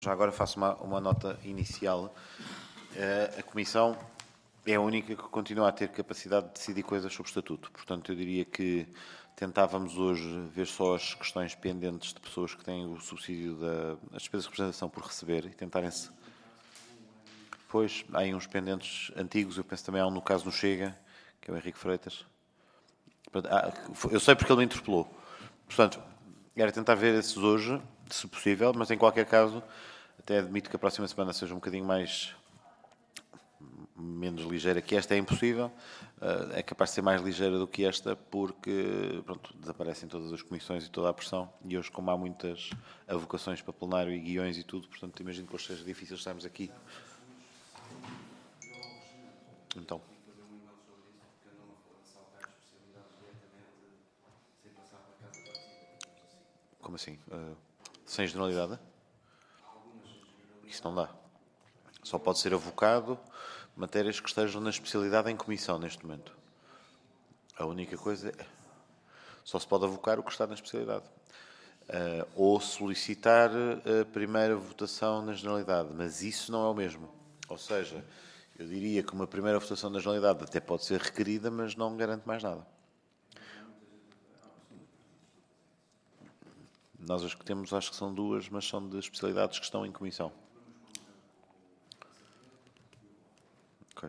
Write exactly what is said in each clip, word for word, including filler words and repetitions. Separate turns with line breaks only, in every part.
Já agora faço uma, uma nota inicial. Uh, a Comissão é a única que continua a ter capacidade de decidir coisas sobre o Estatuto. Portanto, eu diria que tentávamos hoje ver só as questões pendentes de pessoas que têm o subsídio das despesas de representação por receber e tentarem-se... Pois, há aí uns pendentes antigos, eu penso também há um no caso no Chega, que é o Henrique Freitas. Eu sei porque ele me interpelou. Portanto, era tentar ver esses hoje, se possível, mas em qualquer caso, até admito que a próxima semana seja um bocadinho mais... menos ligeira que esta, é impossível. É capaz de ser mais ligeira do que esta porque, pronto, desaparecem todas as comissões e toda a pressão. E hoje, como há muitas avocações para plenário e guiões e tudo, portanto, imagino que hoje seja difícil estarmos aqui. Então... Como assim? Uh, sem generalidade? Isso não dá. Só pode ser avocado matérias que estejam na especialidade em comissão neste momento. A única coisa é... Só se pode avocar o que está na especialidade. Uh, ou solicitar a primeira votação na generalidade. Mas isso não é o mesmo. Ou seja, eu diria que uma primeira votação na generalidade até pode ser requerida, mas não garante mais nada. Nós as que temos acho que são duas, mas são de especialidades que estão em comissão. Ok.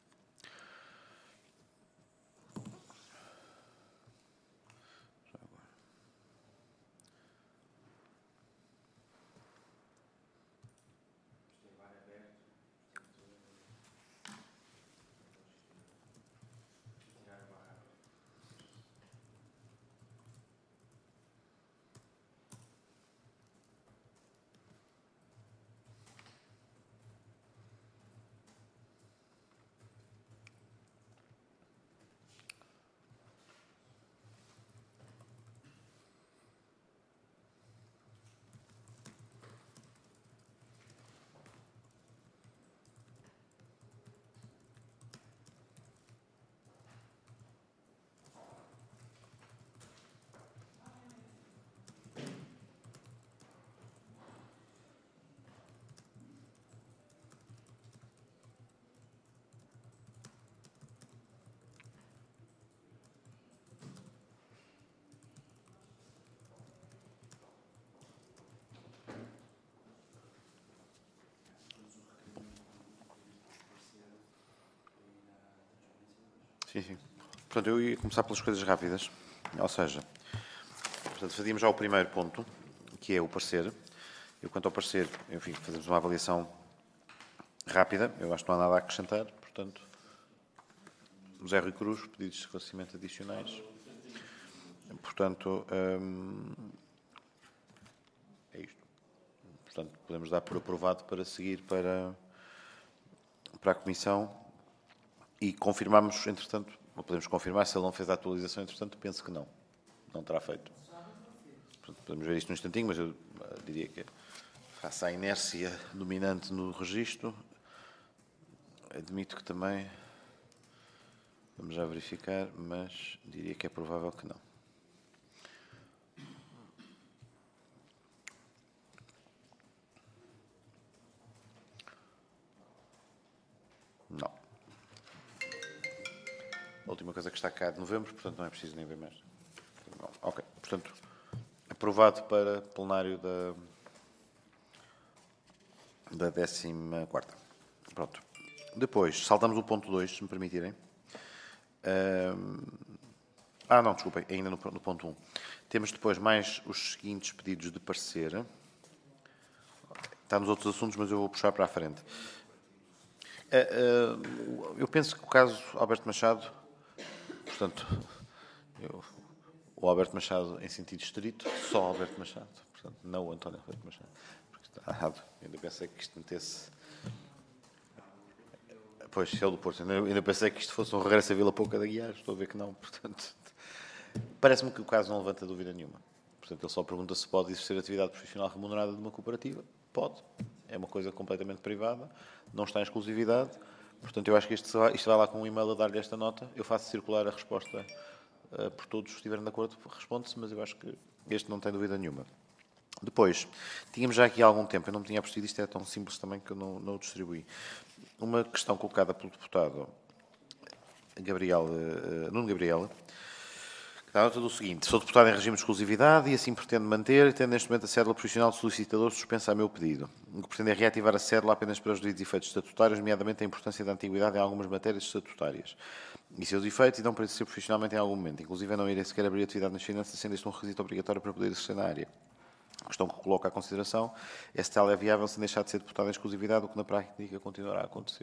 Sim, sim. Portanto, eu ia começar pelas coisas rápidas. Ou seja, portanto, fazíamos já o primeiro ponto, que é o parecer. Eu, quanto ao parecer, enfim, fazemos uma avaliação rápida. Eu acho que não há nada a acrescentar. Portanto, José Rui Cruz, pedidos de esclarecimento adicionais. Portanto, hum, é isto. Portanto, podemos dar por aprovado para seguir para, para a Comissão e confirmamos, entretanto, ou podemos confirmar se ele não fez a atualização, entretanto, penso que não. Não terá feito. Portanto, podemos ver isto num instantinho, mas eu diria que face à inércia dominante no registro, admito que também, vamos já verificar, mas diria que é provável que não. Não. A última coisa que está cá é de novembro, portanto não é preciso nem ver mais. Não. Ok, portanto, aprovado para plenário da, da décima quarta. Pronto. Depois, saltamos o ponto dois, se me permitirem. Ah, não, desculpem, ainda no, no ponto um. Temos depois mais os seguintes pedidos de parecer. Está nos outros assuntos, mas eu vou puxar para a frente. Eu penso que o caso Alberto Machado, portanto, eu, o Alberto Machado em sentido estrito, só Alberto Machado, portanto, não o António Alberto Machado, porque está errado. Eu ainda pensei que isto metesse... Pois, se é o do Porto. Eu ainda pensei que isto fosse um regresso a Vila Pouca de Aguiar, estou a ver que não, portanto... Parece-me que o caso não levanta dúvida nenhuma. Portanto, ele só pergunta se pode exercer atividade profissional remunerada de uma cooperativa. Pode. É uma coisa completamente privada, não está em exclusividade. Portanto, eu acho que isto vai, isto vai lá com um e-mail a dar-lhe esta nota. Eu faço circular a resposta uh, por todos, se estiverem de acordo, responde-se, mas eu acho que este não tem dúvida nenhuma. Depois, tínhamos já aqui há algum tempo, eu não me tinha percebido, isto é tão simples também que eu não, não o distribuí. Uma questão colocada pelo deputado Gabriel, uh, Nuno Gabriel, que dá nota do seguinte: sou deputado em regime de exclusividade e assim pretendo manter, tendo neste momento a cédula profissional de solicitador suspensa a meu pedido. O que pretendo é reativar a cédula apenas para os devidos efeitos estatutários, nomeadamente a importância da antiguidade em algumas matérias estatutárias e seus efeitos, e não para exercer profissionalmente em algum momento. Inclusive, eu não irei sequer abrir atividade nas finanças, sendo este um requisito obrigatório para poder exercer na área. A questão que coloco à consideração é se tal é viável sem deixar de ser deputado em exclusividade, o que na prática continuará a acontecer.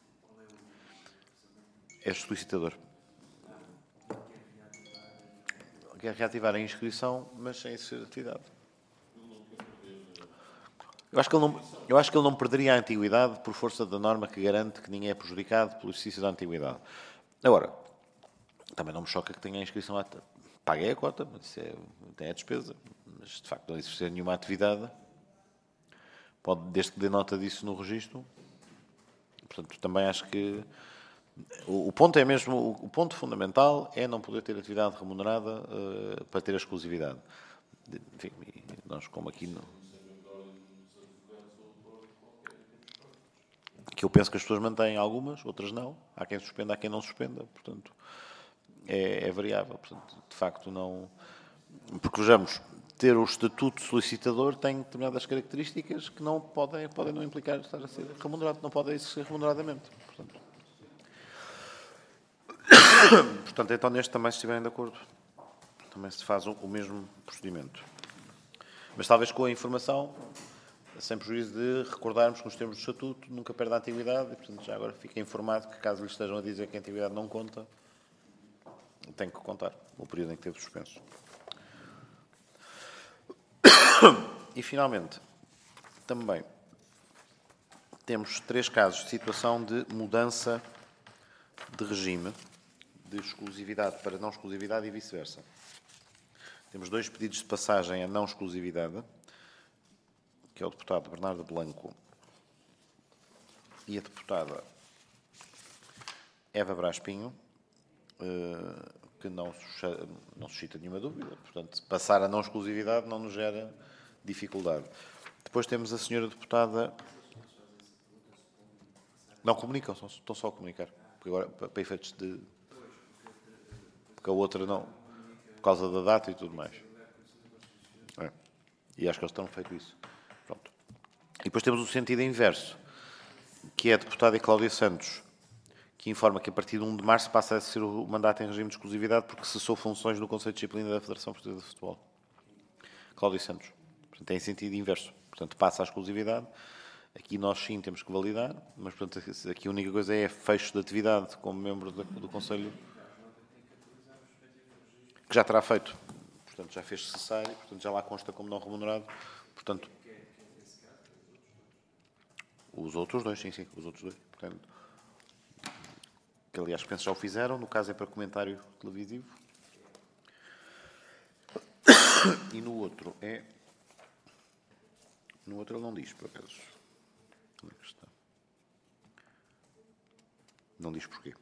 É solicitador. Quer reativar a inscrição, mas sem exercer atividade. Eu acho, que ele não, eu acho que ele não perderia a antiguidade por força da norma que garante que ninguém é prejudicado pelo exercício da antiguidade. Agora, também não me choca que tenha a inscrição à... Paguei a cota, mas isso é, tem a despesa. Mas, de facto, não exercer nenhuma atividade, pode, desde que dê nota disso no registro. Portanto, também acho que o, o ponto é mesmo, o, o ponto fundamental é não poder ter atividade remunerada uh, para ter a exclusividade. Enfim, nós como aqui não... Que eu penso que as pessoas mantêm algumas, outras não. Há quem suspenda, há quem não suspenda. Portanto, é, é variável. Portanto, de facto, não... Porque, vejamos, ter o estatuto de solicitador tem determinadas características que não podem, podem não implicar estar a ser remunerado, não podem ser remuneradamente. Portanto, portanto, então, neste também, se estiverem de acordo, também se faz o mesmo procedimento. Mas talvez com a informação, sem prejuízo de recordarmos que nos termos do estatuto nunca perde a antiguidade e, portanto, já agora fica informado que caso lhe estejam a dizer que a antiguidade não conta, tem que contar o período em que teve suspenso. E, finalmente, também temos três casos de situação de mudança de regime, de exclusividade para não exclusividade e vice-versa. Temos dois pedidos de passagem a não exclusividade, que é o deputado Bernardo Blanco e a deputada Eva Brás Pinho, que não suscita, não suscita nenhuma dúvida. Portanto, passar a não exclusividade não nos gera dificuldade. Depois temos a senhora deputada... Não comunicam, estão só a comunicar. Porque agora, para efeitos de... Porque a outra não... Por causa da data e tudo mais. É. E acho que eles terão feito isso. Pronto. E depois temos o sentido inverso, que é a deputada Cláudia Santos, que informa que a partir de um de março passa a ser o mandato em regime de exclusividade porque cessou funções no Conselho de Disciplina da Federação Portuguesa de Futebol. Cláudia Santos. Portanto, tem sentido inverso. Portanto, passa a exclusividade. Aqui nós sim temos que validar, mas portanto, aqui a única coisa é fecho de atividade como membro do, do Conselho, que já terá feito. Portanto, já fez cessar e, portanto, já lá consta como não remunerado. Portanto, os outros dois, sim, sim, os outros dois. Portanto, que aliás penso já o fizeram, no caso é para comentário televisivo. E no outro é... No outro ele não diz, por acaso. Como é que está? Não diz porquê.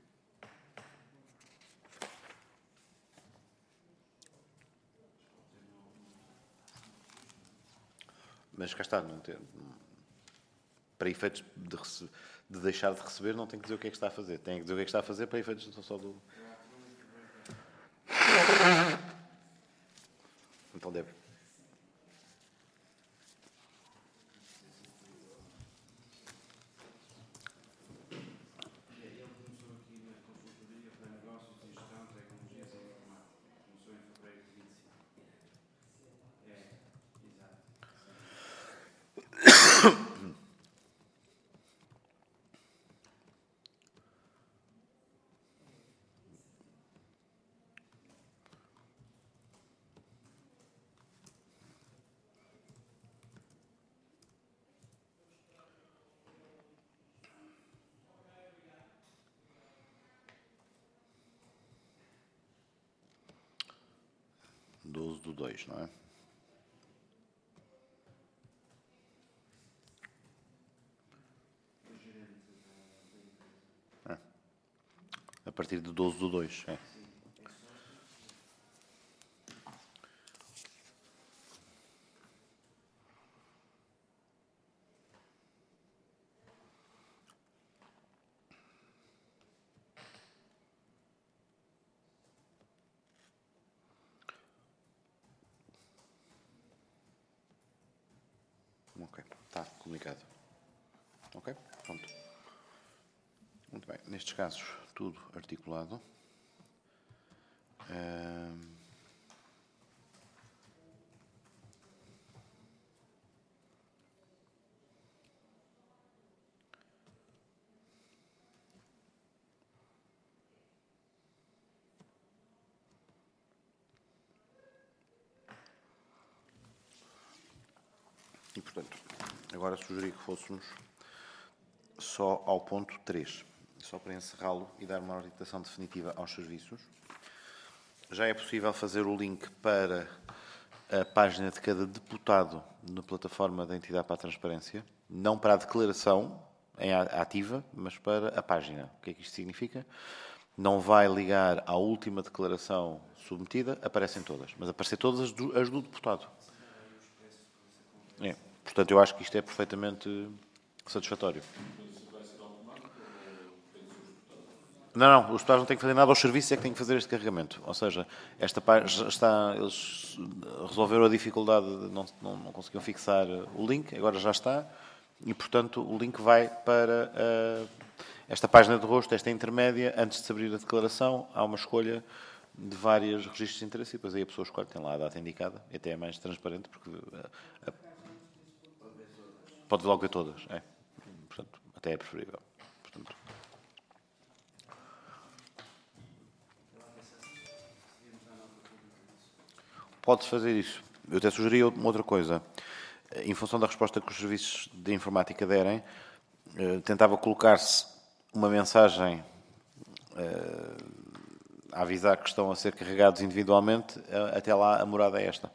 Mas cá está, não tem, para efeitos de, rece, de deixar de receber, não tem que dizer o que é que está a fazer. Tem que dizer o que é que está a fazer para efeitos só do... Então deve. doze do dois, não é? É. A partir de doze do dois, é. comunicado. Ok? Pronto. Muito bem. Nestes casos, tudo articulado. Um... E, portanto, agora sugeri que fôssemos só ao ponto três, só para encerrá-lo e dar uma orientação definitiva aos serviços. Já é possível fazer o link para a página de cada deputado na plataforma da Entidade para a Transparência, não para a declaração em ativa, mas para a página. O que é que isto significa? Não vai ligar à última declaração submetida, aparecem todas, mas aparecem todas as do, as do deputado. É. Portanto, eu acho que isto é perfeitamente satisfatório. Não, não, os deputados não têm que fazer nada, os serviços é que têm que fazer este carregamento. Ou seja, esta página está, eles resolveram a dificuldade de não, não, não conseguiam fixar o link, agora já está, e portanto o link vai para uh, esta página de rosto, esta intermédia. Antes de se abrir a declaração, há uma escolha de vários registros de interesse e depois aí a pessoa escolhe, tem lá a data indicada, e até é mais transparente, porque uh, uh, pode logo ver todas, é. Portanto, até é preferível. Portanto, pode fazer isso. Eu até sugeri uma outra coisa. Em função da resposta que os serviços de informática derem, tentava colocar-se uma mensagem a avisar que estão a ser carregados individualmente. Até lá, a morada é esta.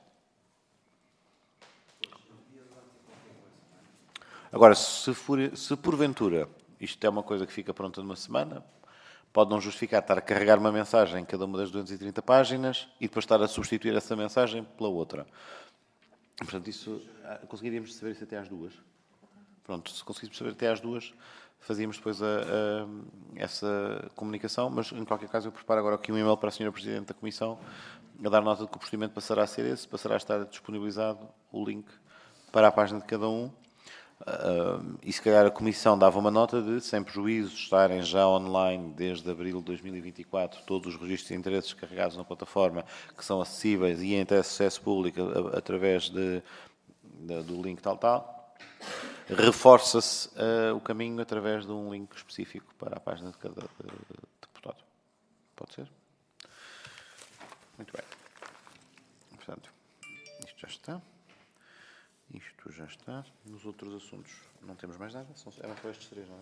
Agora, se, for, se porventura isto é uma coisa que fica pronta numa semana, pode não justificar estar a carregar uma mensagem em cada uma das duzentas e trinta páginas e depois estar a substituir essa mensagem pela outra. Portanto, isso conseguiríamos saber isso até às duas. Pronto, se conseguíssemos saber até às duas, fazíamos depois a, a, essa comunicação, mas em qualquer caso eu preparo agora aqui um e-mail para a senhora Presidente da Comissão a dar nota de que o procedimento passará a ser esse, passará a estar disponibilizado o link para a página de cada um. Uh, e se calhar a Comissão dava uma nota de, sem prejuízo, estarem já online desde abril de dois mil e vinte e quatro todos os registros de interesses carregados na plataforma, que são acessíveis e em acesso público a, a, através de, de, do link tal tal. Reforça-se uh, o caminho através de um link específico para a página de cada uh, deputado. Pode ser? Muito bem. Portanto, isto já está. Isto já está. Nos outros assuntos não temos mais nada. São, eram só estes três, não é?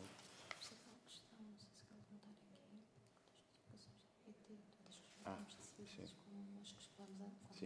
Ah, sim. Sim.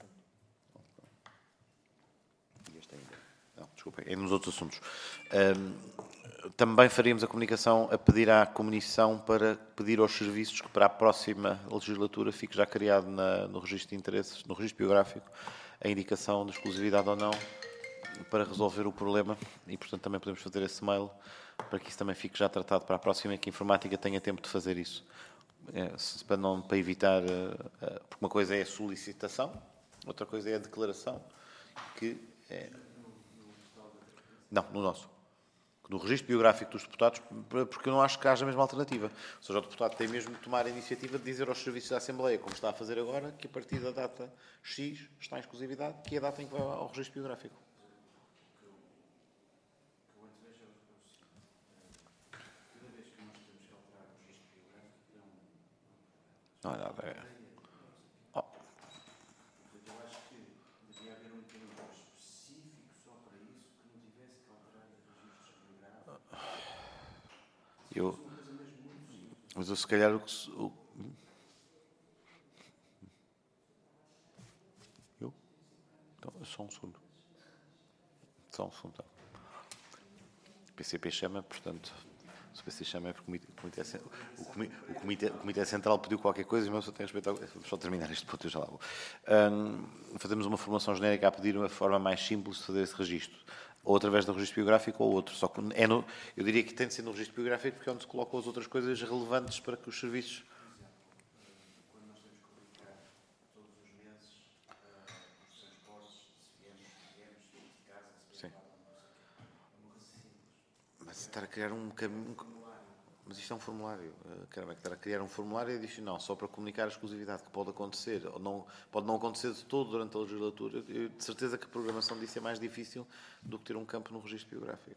E este ainda. Não, desculpem. É nos outros assuntos. Um, também faríamos a comunicação a pedir à Comissão para pedir aos serviços que para a próxima legislatura fique já criado na, no registro de interesses, no registro biográfico, a indicação de exclusividade ou não, para resolver o problema, e portanto também podemos fazer esse mail para que isso também fique já tratado para a próxima e que a informática tenha tempo de fazer isso. É, para, não, para evitar, porque uma coisa é a solicitação, outra coisa é a declaração, que é... Não, no nosso. No registro biográfico dos deputados, porque eu não acho que haja a mesma alternativa. Ou seja, o deputado tem mesmo de tomar a iniciativa de dizer aos serviços da Assembleia, como está a fazer agora, que a partir da data X está em exclusividade, que é a data em que vai ao registro biográfico. Não é nada. É... Oh.
Eu acho que devia haver um termo específico só para isso, que não tivesse que alterar os registros biográficos.
Eu... Mas eu se calhar o que... O... Eu? Então, só um segundo. Só um segundo. O P C P chama, portanto... Se o P C chama é porque o Comitê, o comitê, o comitê, o comitê Central pediu qualquer coisa, mas eu tenho respeito ao... Vamos só terminar este ponto, eu já lá vou. Um, fazemos uma formulação genérica a pedir uma forma mais simples de fazer esse registro. Ou através do registro biográfico ou outro. Só que é no, eu diria que tem de ser no registro biográfico porque é onde se colocam as outras coisas relevantes para que os serviços...
Quando nós temos que publicar todos os meses uh, os transportes, se viemos, se viemos, se viemos de casa, se viemos de casa,
estar a criar um caminho. Mas isto é um formulário. Uh, Caramba, é que estar a criar um formulário adicional só para comunicar a exclusividade que pode acontecer, ou não, pode não acontecer de todo durante a legislatura. Eu, de certeza que a programação disso é mais difícil do que ter um campo no registro biográfico.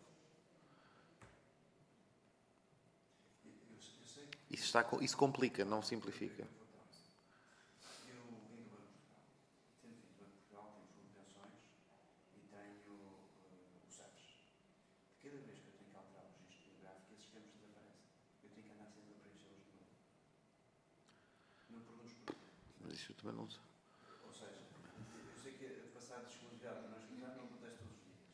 Isso, está, isso complica, não simplifica.
Eu ainda Banco de Portugal. Tendo vindo Banco de Portugal, tenho fundo de pensões e tenho uh, o SAPS. Cada vez que eu tenho que alterar o registro biográfico, esses campos desaparecem. Eu tenho que andar sempre a preenchê-los de novo. Não perguntes porquê.
Mas isso eu também não sei.
Ou seja, eu sei que a passar de exclusividade para não exclusividade não acontece todos os dias.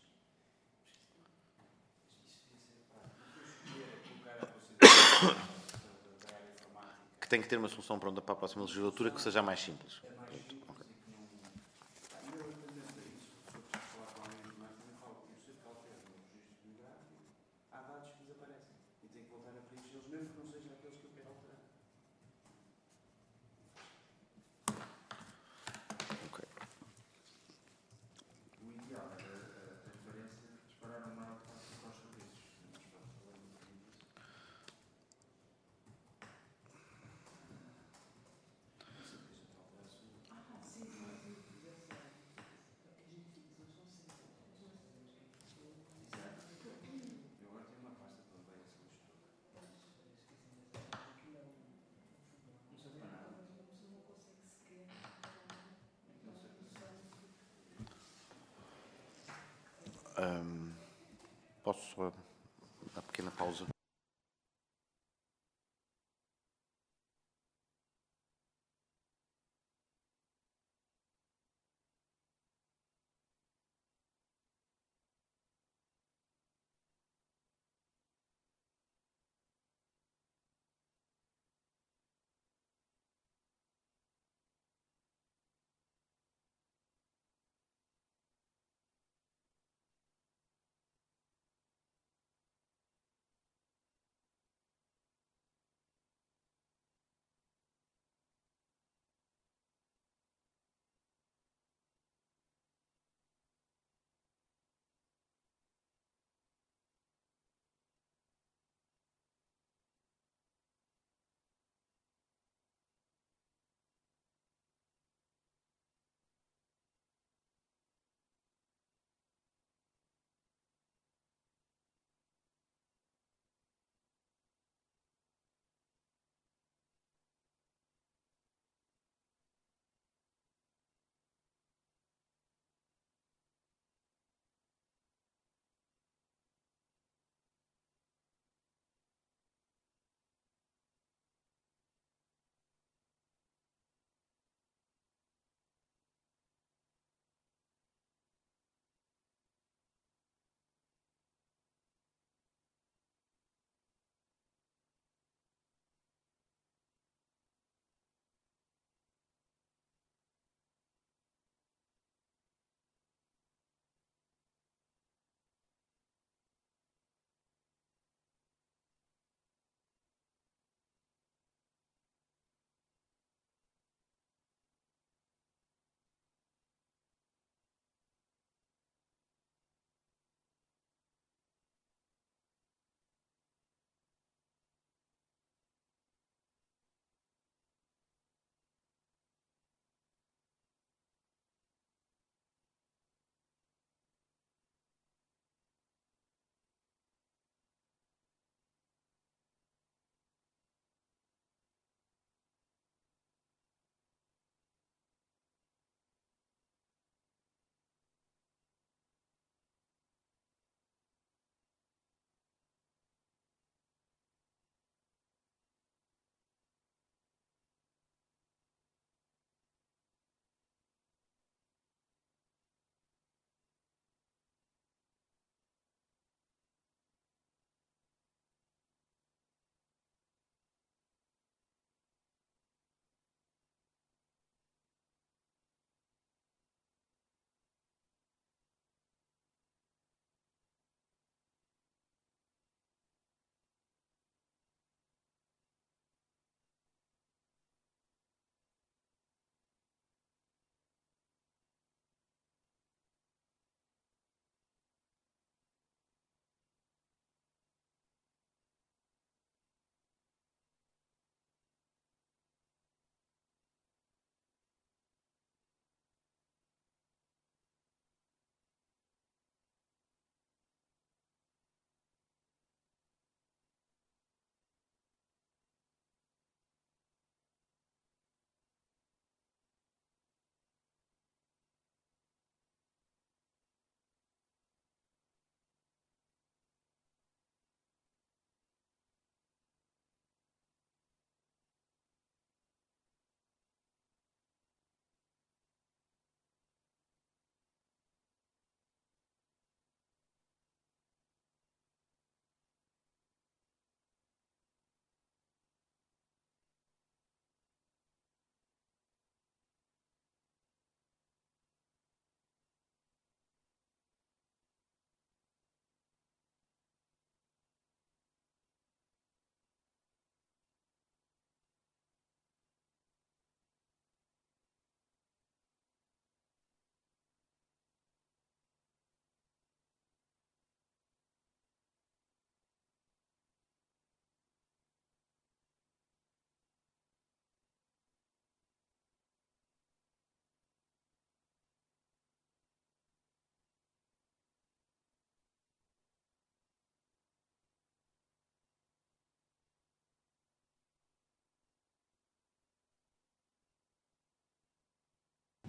Mas isso devia ser prático. Não estou a escolher a colocar a possibilidade da área informática.
Que tem que ter uma solução pronta para a próxima legislatura que seja mais simples.
É mais simples okay. E que não. Ah, e eu atendendo a isso, se eu preciso falar com alguém mais, também falo. Eu sei que altero no registro biográfico, há dados que desaparecem. E tenho que voltar a preenchê-los, mesmo que não sejam aqueles que eu quero alterar.
Ok.
O ideal era a transparência disparar o maior parte para os serviços. Mas pronto, falando um bocadinho disso. Não sei que a gente alterasse o. Ah, sim, sim, sim. Eu agora tenho uma pasta de papel essa luz toda. Não sei para nada. Não sei para nada.
Um, posso uh, uma pequena pausa?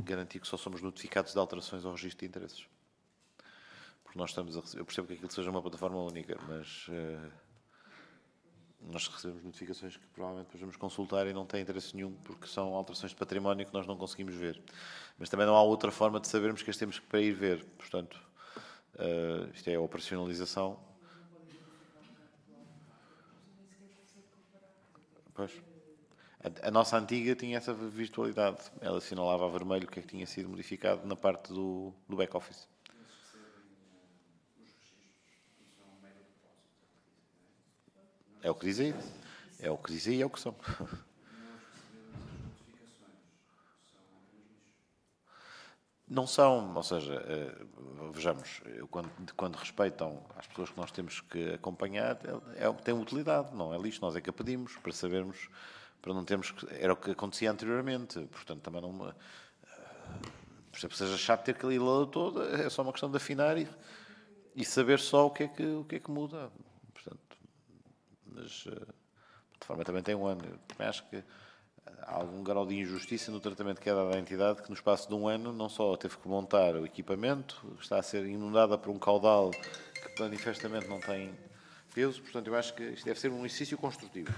garantir que só somos notificados de alterações ao registro de interesses. Porque nós estamos a receber, eu percebo que aquilo seja uma plataforma única, mas uh, nós recebemos notificações que provavelmente depois vamos consultar e não tem interesse nenhum, porque são alterações de património que nós não conseguimos ver. Mas também não há outra forma de sabermos que as temos para ir ver. Portanto, uh, isto é a operacionalização. Pois. A, a nossa antiga tinha essa virtualidade. Ela assinalava a vermelho o que é que tinha sido modificado na parte do, do back-office. É o que diz aí. É o que diz aí e é o que são. Não são, ou seja, vejamos, quando, quando respeitam as pessoas que nós temos que acompanhar, é, tem utilidade, não é lixo. Nós é que a pedimos para sabermos, para não termos que. Era o que acontecia anteriormente, portanto também não. Por exemplo, seja chato ter aquele lado todo, é só uma questão de afinar e, e saber só o que é que, o que, é que muda. Portanto, mas de forma também tem um ano. Eu também acho que há algum grau de injustiça no tratamento que é dado à entidade que no espaço de um ano não só teve que montar o equipamento, está a ser inundada por um caudal que manifestamente não tem peso, portanto eu acho que isto deve ser um exercício construtivo.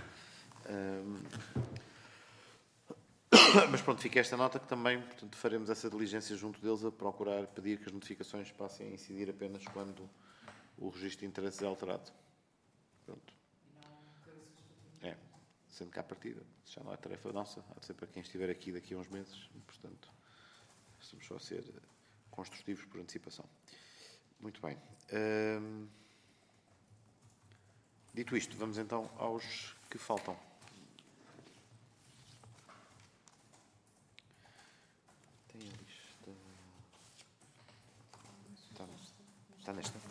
Mas pronto, fica esta nota que também portanto, faremos essa diligência junto deles a procurar pedir que as notificações passem a incidir apenas quando o registro de interesses é alterado. Pronto. É. Sendo que à partida, já não é tarefa nossa, há de ser para quem estiver aqui daqui a uns meses, portanto, estamos só a ser construtivos por antecipação. Muito bem. Hum, dito isto, vamos então aos que faltam. Tem a lista. Está, está nesta.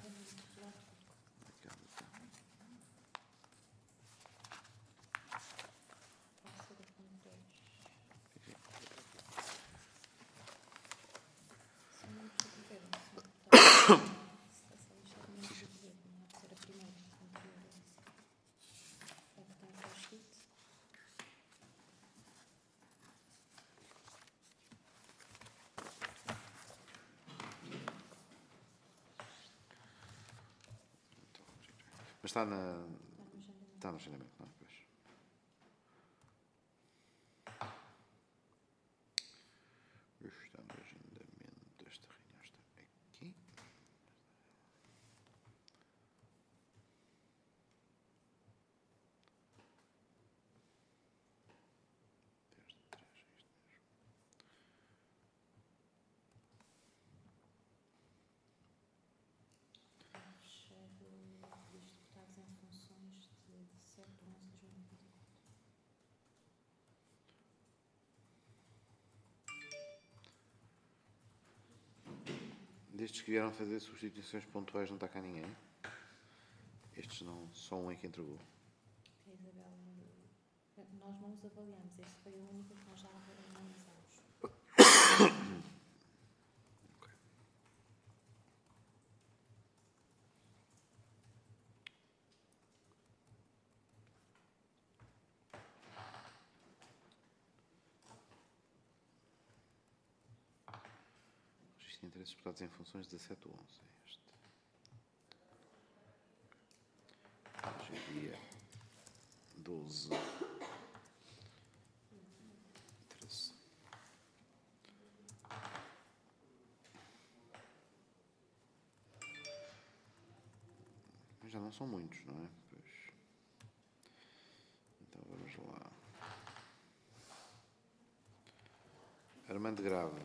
Mas está na. Está no agendamento, não é? Pois. Está no agendamento. Esta reunião está aqui. Destes que vieram fazer substituições pontuais não está cá ninguém. Estes não, só um é que entregou.
A Isabel, nós não os avaliamos, este foi o único que nós já analisámos.
Okay. Registro de interesses exportados em funções dezassete ou onze. É este. Hoje é dia doze. treze. Mas já não são muitos, não é? Pois. Então vamos lá. Armando Grave.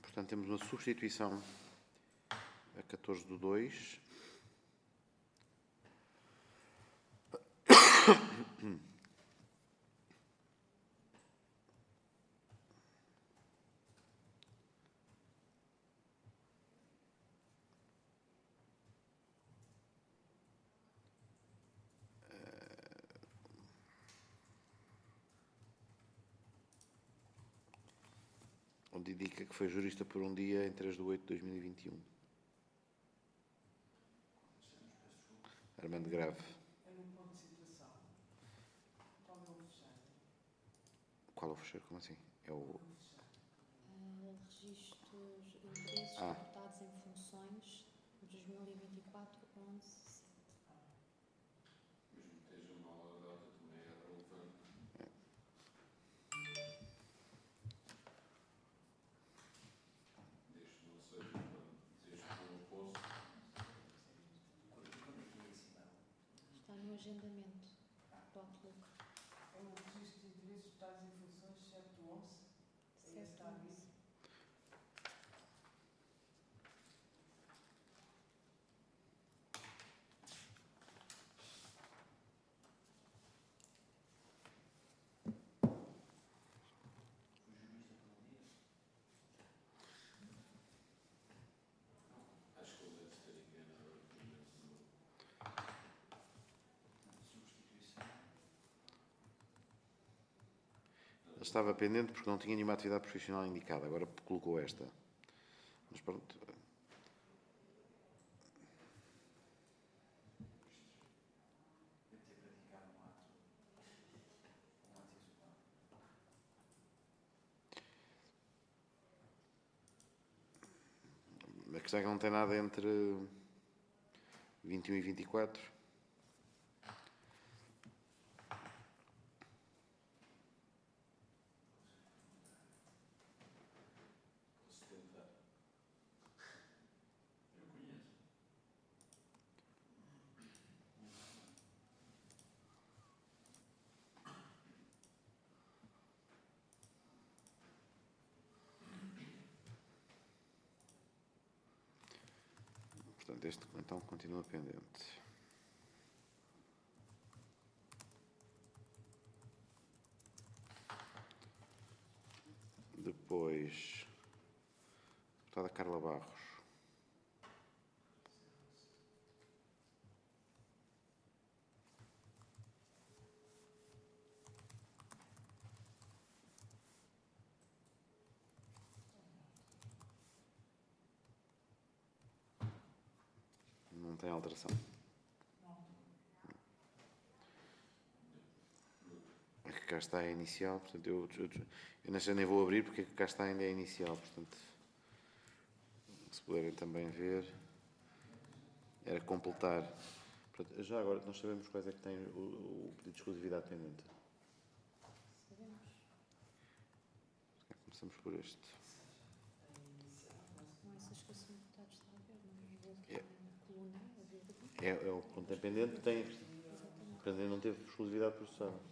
Portanto, temos uma substituição a catorze do dois. Onde indica que foi jurista por um dia em três de oito de dois mil e vinte e um. Armando Grave.
É no ponto de situação. Qual é o fecheiro?
Qual é o fecheiro? Como assim? É o...
Uh, registros de interesses
Ah.
reportados em funções dois mil e vinte e quatro, onze, sete.
Mesmo que esteja mal a data, também é relevante. Desde que não seja, desde que não posso.
Quando é que é esse e-mail?
Está no agendamento do Outlook.
É o registro de interesses totais em funções sete do onze? É esse que está a vir? Fui jurista por um dia?
Acho que ele deve ter enganado aqui nesse número.
Substituição.
Ele estava pendente porque não tinha nenhuma atividade profissional indicada. Agora colocou esta. Mas pronto.
Deve ter praticado um ato. Um ato executado.
A questão é que não tem nada entre vinte e um e vinte e quatro.
Posso tentar. Eu conheço.
Portanto, este então continua pendente. Depois, deputada Carla Barros. Não tem alteração. É que cá está a inicial, portanto, eu, eu, eu nesta nem vou abrir porque cá está ainda a inicial, portanto, se puderem também ver, era completar. Portanto, já agora, nós sabemos quais é que têm o, o pedido de exclusividade pendente.
Sabemos.
Começamos por este.
São essas que o senhor Deputado está a ver, não é? Ele que
É.
está na coluna, a verde.
É, é o que não tem pendente, tem,
Exatamente.
pendente não teve exclusividade processada.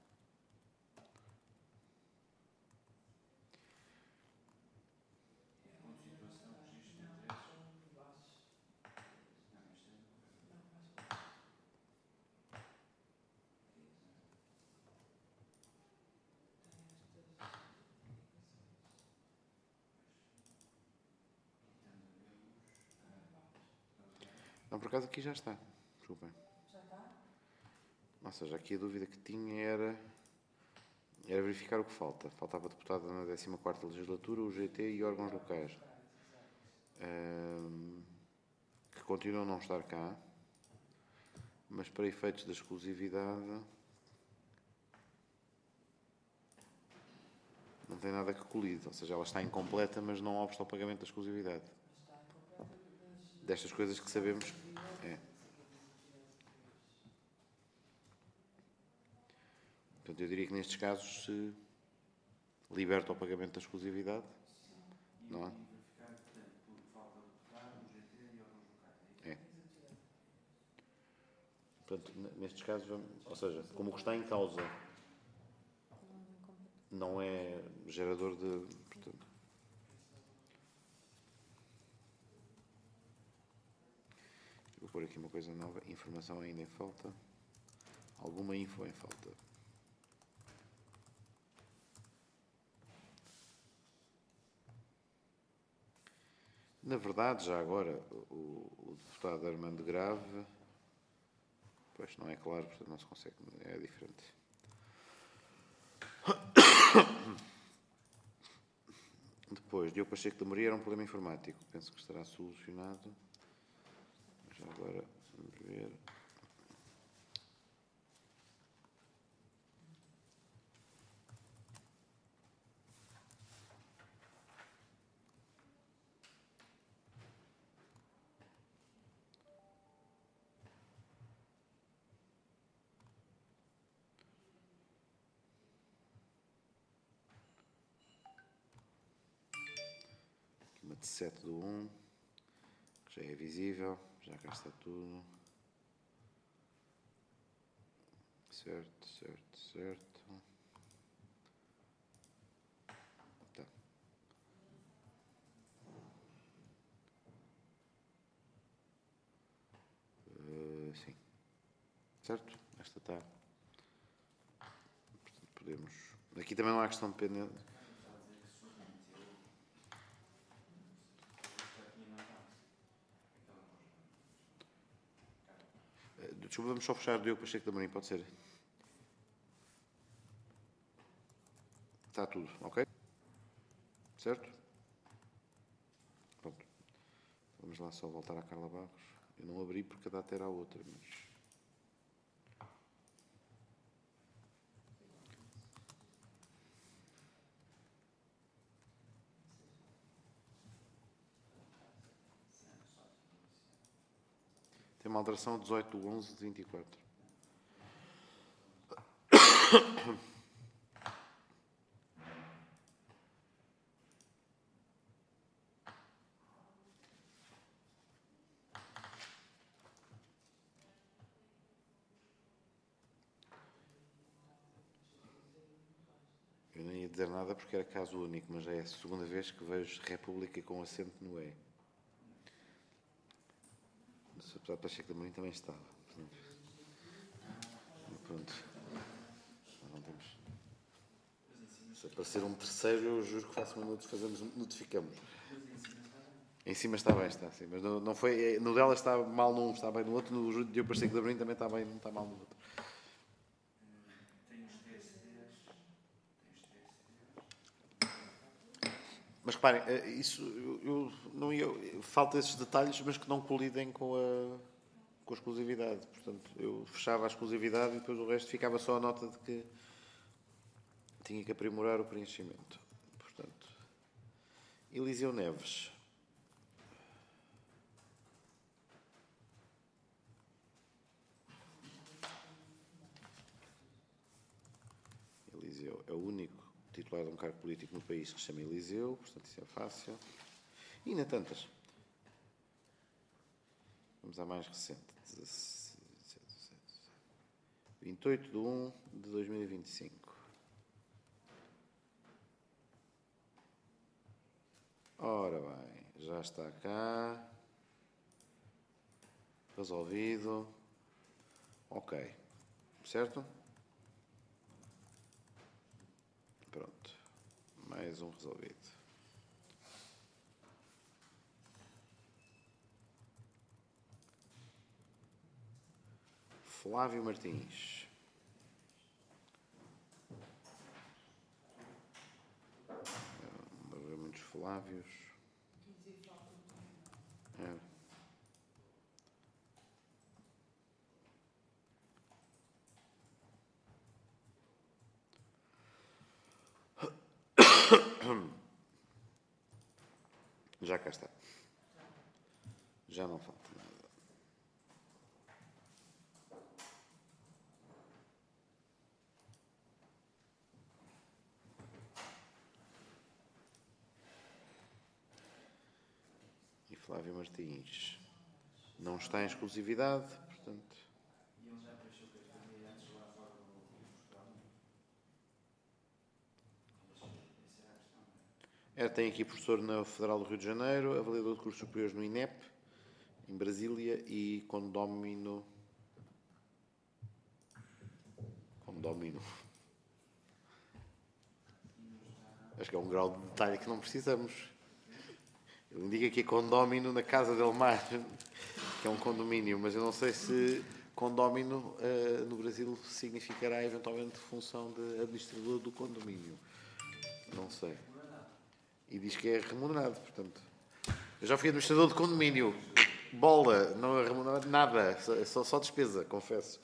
Ponto de situação, registro de interesses. Não, isto é.
Não, por acaso aqui já está. Desculpem.
Já está?
Ou seja, aqui a dúvida que tinha era, era verificar o que falta. Faltava deputado na décima quarta legislatura, o G T e órgãos locais. Ahm, que continuam a não estar cá, mas para efeitos da exclusividade não tem nada que colide. Ou seja, ela está incompleta, mas não obsta ao pagamento da exclusividade. Destas coisas que sabemos. É. Portanto, eu diria que nestes casos se liberta o pagamento da exclusividade. Não é?
E verificar, portanto, por falta de deputado, o G T e órgãos locais. É
É. Portanto, n- nestes casos, vamos- ou seja, como o que está em causa
Não é incompleto.
não é gerador de. Portanto, Vou pôr aqui uma coisa nova. Informação ainda em falta. Alguma info em falta. Na verdade, já agora, o, o deputado Armando Grave, pois não é claro, portanto não se consegue, é diferente. Depois, Diogo Pacheco de Moreira era um problema informático, penso que estará solucionado. Já agora, vamos ver. Uma de sete do um, que já é visível, já cá está tudo. Certo, certo, certo. Tá. Uh, sim. Certo? Esta está. Portanto, podemos. Aqui também não há questão de dependente. Desculpa, vamos só fechar o Diogo Pacheco de Amorim, pode ser? Está tudo, ok? Certo? Pronto. Vamos lá só voltar à Carla Barros. Eu não abri porque a data era a outra, mas... Tem uma alteração dezoito de onze de vinte e quatro. Eu nem ia dizer nada porque era caso único, mas já é a segunda vez que vejo República com acento no E. O deputado Pacheco de Amorim também estava. Pronto. Não temos. Se aparecer um terceiro, eu juro que faço uma note, fazemos, notificamos. Em cima está bem, está sim. Mas não, não foi, no dela está mal num, está bem no outro. No Diogo Pacheco de Amorim também está bem, não está mal no outro.
Tem os T S Ds. Tem os T S Ds.
Mas reparem, isso, eu, eu não ia, falta esses detalhes, mas que não colidem com a, com a exclusividade. Portanto, eu fechava a exclusividade e depois o resto ficava só a nota de que tinha que aprimorar o preenchimento. Portanto, Eliseu Neves. Eliseu é o único titular de um cargo político no país que se chama Eliseu, portanto isso é fácil. E ainda tantas. Vamos à mais recente. vinte e oito de um de dois mil e vinte e cinco. Ora bem, já está cá. Resolvido. Ok. Certo? Pronto. Mais um resolvido. Flávio Martins. Não haver muitos Flávios. É. Já cá está. Já não falta nada. E Flávio Martins não está em exclusividade, portanto...
E ele já preencheu que estaria antes lá fora do Portugal. Essa era a questão, não é?
É, tem aqui professor na Federal do Rio de Janeiro, avaliador de cursos superiores no I N E P, em Brasília e condómino. Condómino. Acho que é um grau de detalhe que não precisamos. Ele indica aqui condómino na Casa del Mar, que é um condomínio, mas eu não sei se condómino uh, no Brasil significará eventualmente função de administrador do condomínio. Não sei. E diz que é remunerado, portanto. Eu já fui administrador de condomínio. Bola, não é remunerado nada, é só, só despesa, confesso.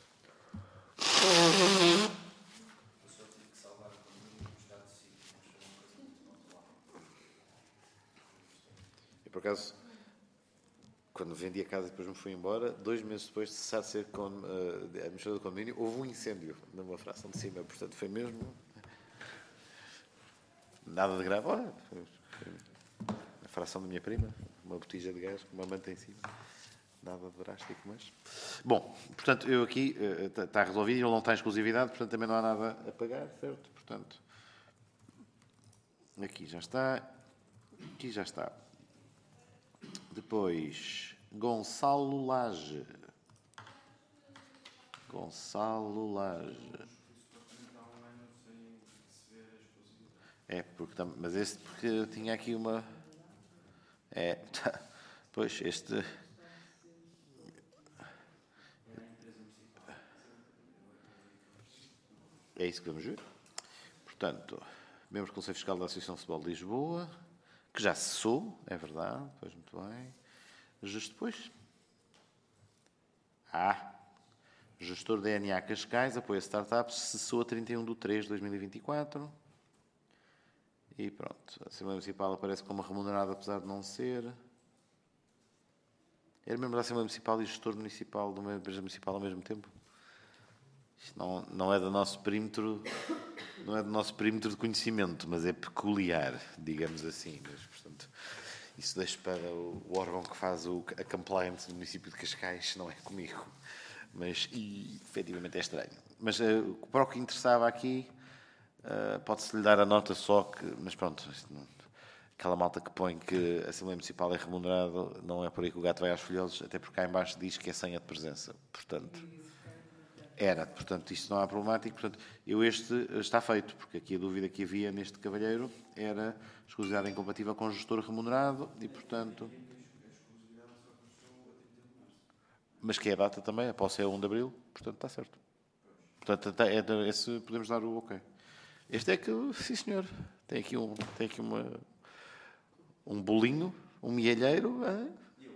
Eu só tive que salvar a condomínio no estado de sítio, mas foi uma coisa muito pontual.
Eu, por acaso, quando vendi a casa e depois me fui embora, dois meses depois de cessar de ser con, uh, administrador de condomínio, houve um incêndio numa fração de cima. Portanto, foi mesmo... Nada de grave. Olha, foi, foi a fração da minha prima, uma botija de gás com uma manta em cima. Nada de drástico, mas... Bom, portanto, eu aqui... Uh, está resolvido, ele não está em exclusividade, portanto, também não há nada a pagar, certo? Portanto, aqui já está. Aqui já está. Depois, Gonçalo Lage. Gonçalo Lage. É, porque, mas este porque eu tinha aqui uma... É, tá, pois, este... É isso que vamos ver. Portanto, membro do Conselho Fiscal da Associação de Futebol de Lisboa, que já cessou, é verdade, pois muito bem. Justo depois. Ah, gestor da N A Cascais, apoia startups, cessou a trinta e um de três de dois mil e vinte e quatro. E pronto, a Assembleia Municipal aparece como remunerada, apesar de não ser. Era membro da Assembleia Municipal e gestor municipal de uma empresa municipal ao mesmo tempo? Isto não, não é do nosso perímetro, não é do nosso perímetro de conhecimento, mas é peculiar, digamos assim. Mas, portanto, isso deixa para o, o órgão que faz o, a compliance do município de Cascais, não é comigo. Mas, e, efetivamente, é estranho. Mas uh, para o que interessava aqui, uh, pode-se lhe dar a nota só que... Mas pronto, isto não, aquela malta que põe que a Assembleia Municipal é remunerada, não é por aí que o gato vai aos folhosos, até porque cá em baixo diz que é senha de presença. Portanto... Era, portanto, isto não há problemático. Portanto, eu este está feito, porque aqui a dúvida que havia neste cavalheiro era exclusividade incompatível com gestor remunerado e, portanto... Mas que é a data também, a posse é um de abril, portanto está certo. Portanto, é, esse podemos dar o ok. Este é que, sim senhor, tem aqui um, tem aqui uma, um bolinho, um mielheiro... Hein?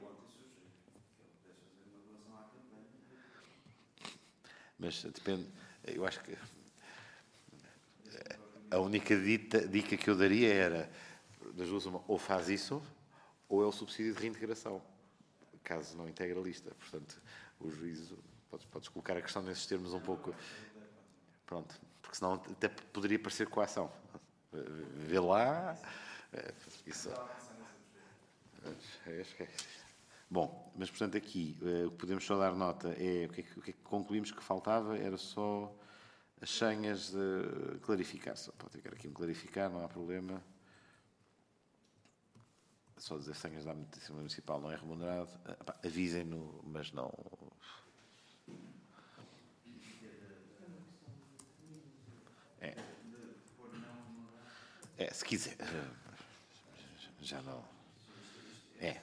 Mas depende, eu acho que a única dita, dica que eu daria era, das duas uma, ou faz isso, ou é o subsídio de reintegração, caso não integre a lista. Portanto, o juízo, podes, podes colocar a questão nesses termos um pouco, pronto, porque senão até poderia parecer coação. Vê lá, isso... Bom, mas portanto aqui o que podemos só dar nota é o que é que, o que, é que concluímos que faltava era só as senhas de clarificar. Só pode ficar aqui um clarificar, não há problema. Só dizer senhas da Assembleia Municipal não é remunerado. Avisem-no, mas não. É. É, se quiser. Já não. É.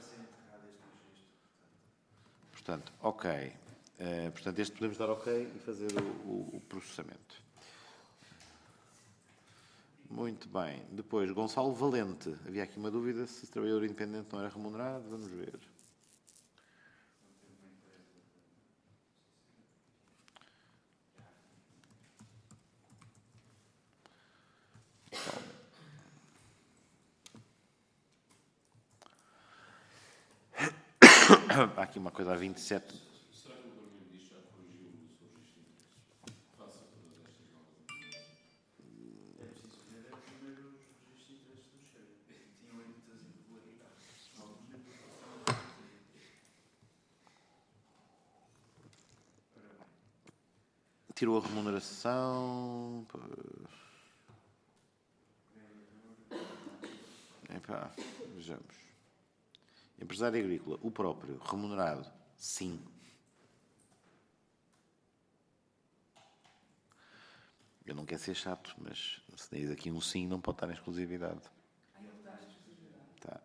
Portanto, ok. Uh, portanto, este podemos dar ok e fazer o, o, o processamento. Muito bem. Depois, Gonçalo Valente. Havia aqui uma dúvida se o trabalhador independente não era remunerado. Vamos ver. Há aqui uma coisa a vinte e sete.
Será que o Primeiro-Ministro já corrigiu o seu registro? Faça todas estas novas.
É preciso ver é primeiro os registros de interesses do cheiro. Tinham aí muitas irregularidades. Alguns nem passaram.
Tirou a remuneração. Epá, vejamos. Empresário agrícola, o próprio, remunerado, sim. Eu não quero ser chato, mas se diz aqui um sim, não pode estar em exclusividade. Tá.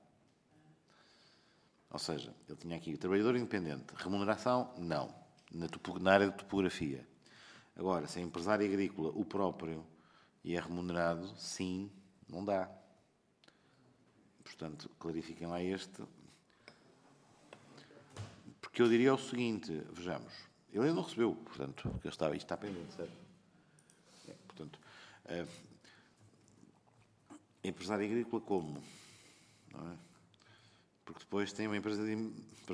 Ou seja, ele tinha aqui o trabalhador independente. Remuneração, não. Na, topo, na área de topografia. Agora, se é empresário agrícola, o próprio, e é remunerado, sim, não dá. Portanto, clarifiquem lá este. Porque eu diria o seguinte, vejamos, ele ainda não recebeu, portanto, porque ele estava, isto está pendente, certo? É, portanto, é, empresário agrícola como? Não é? Porque depois tem uma empresa de...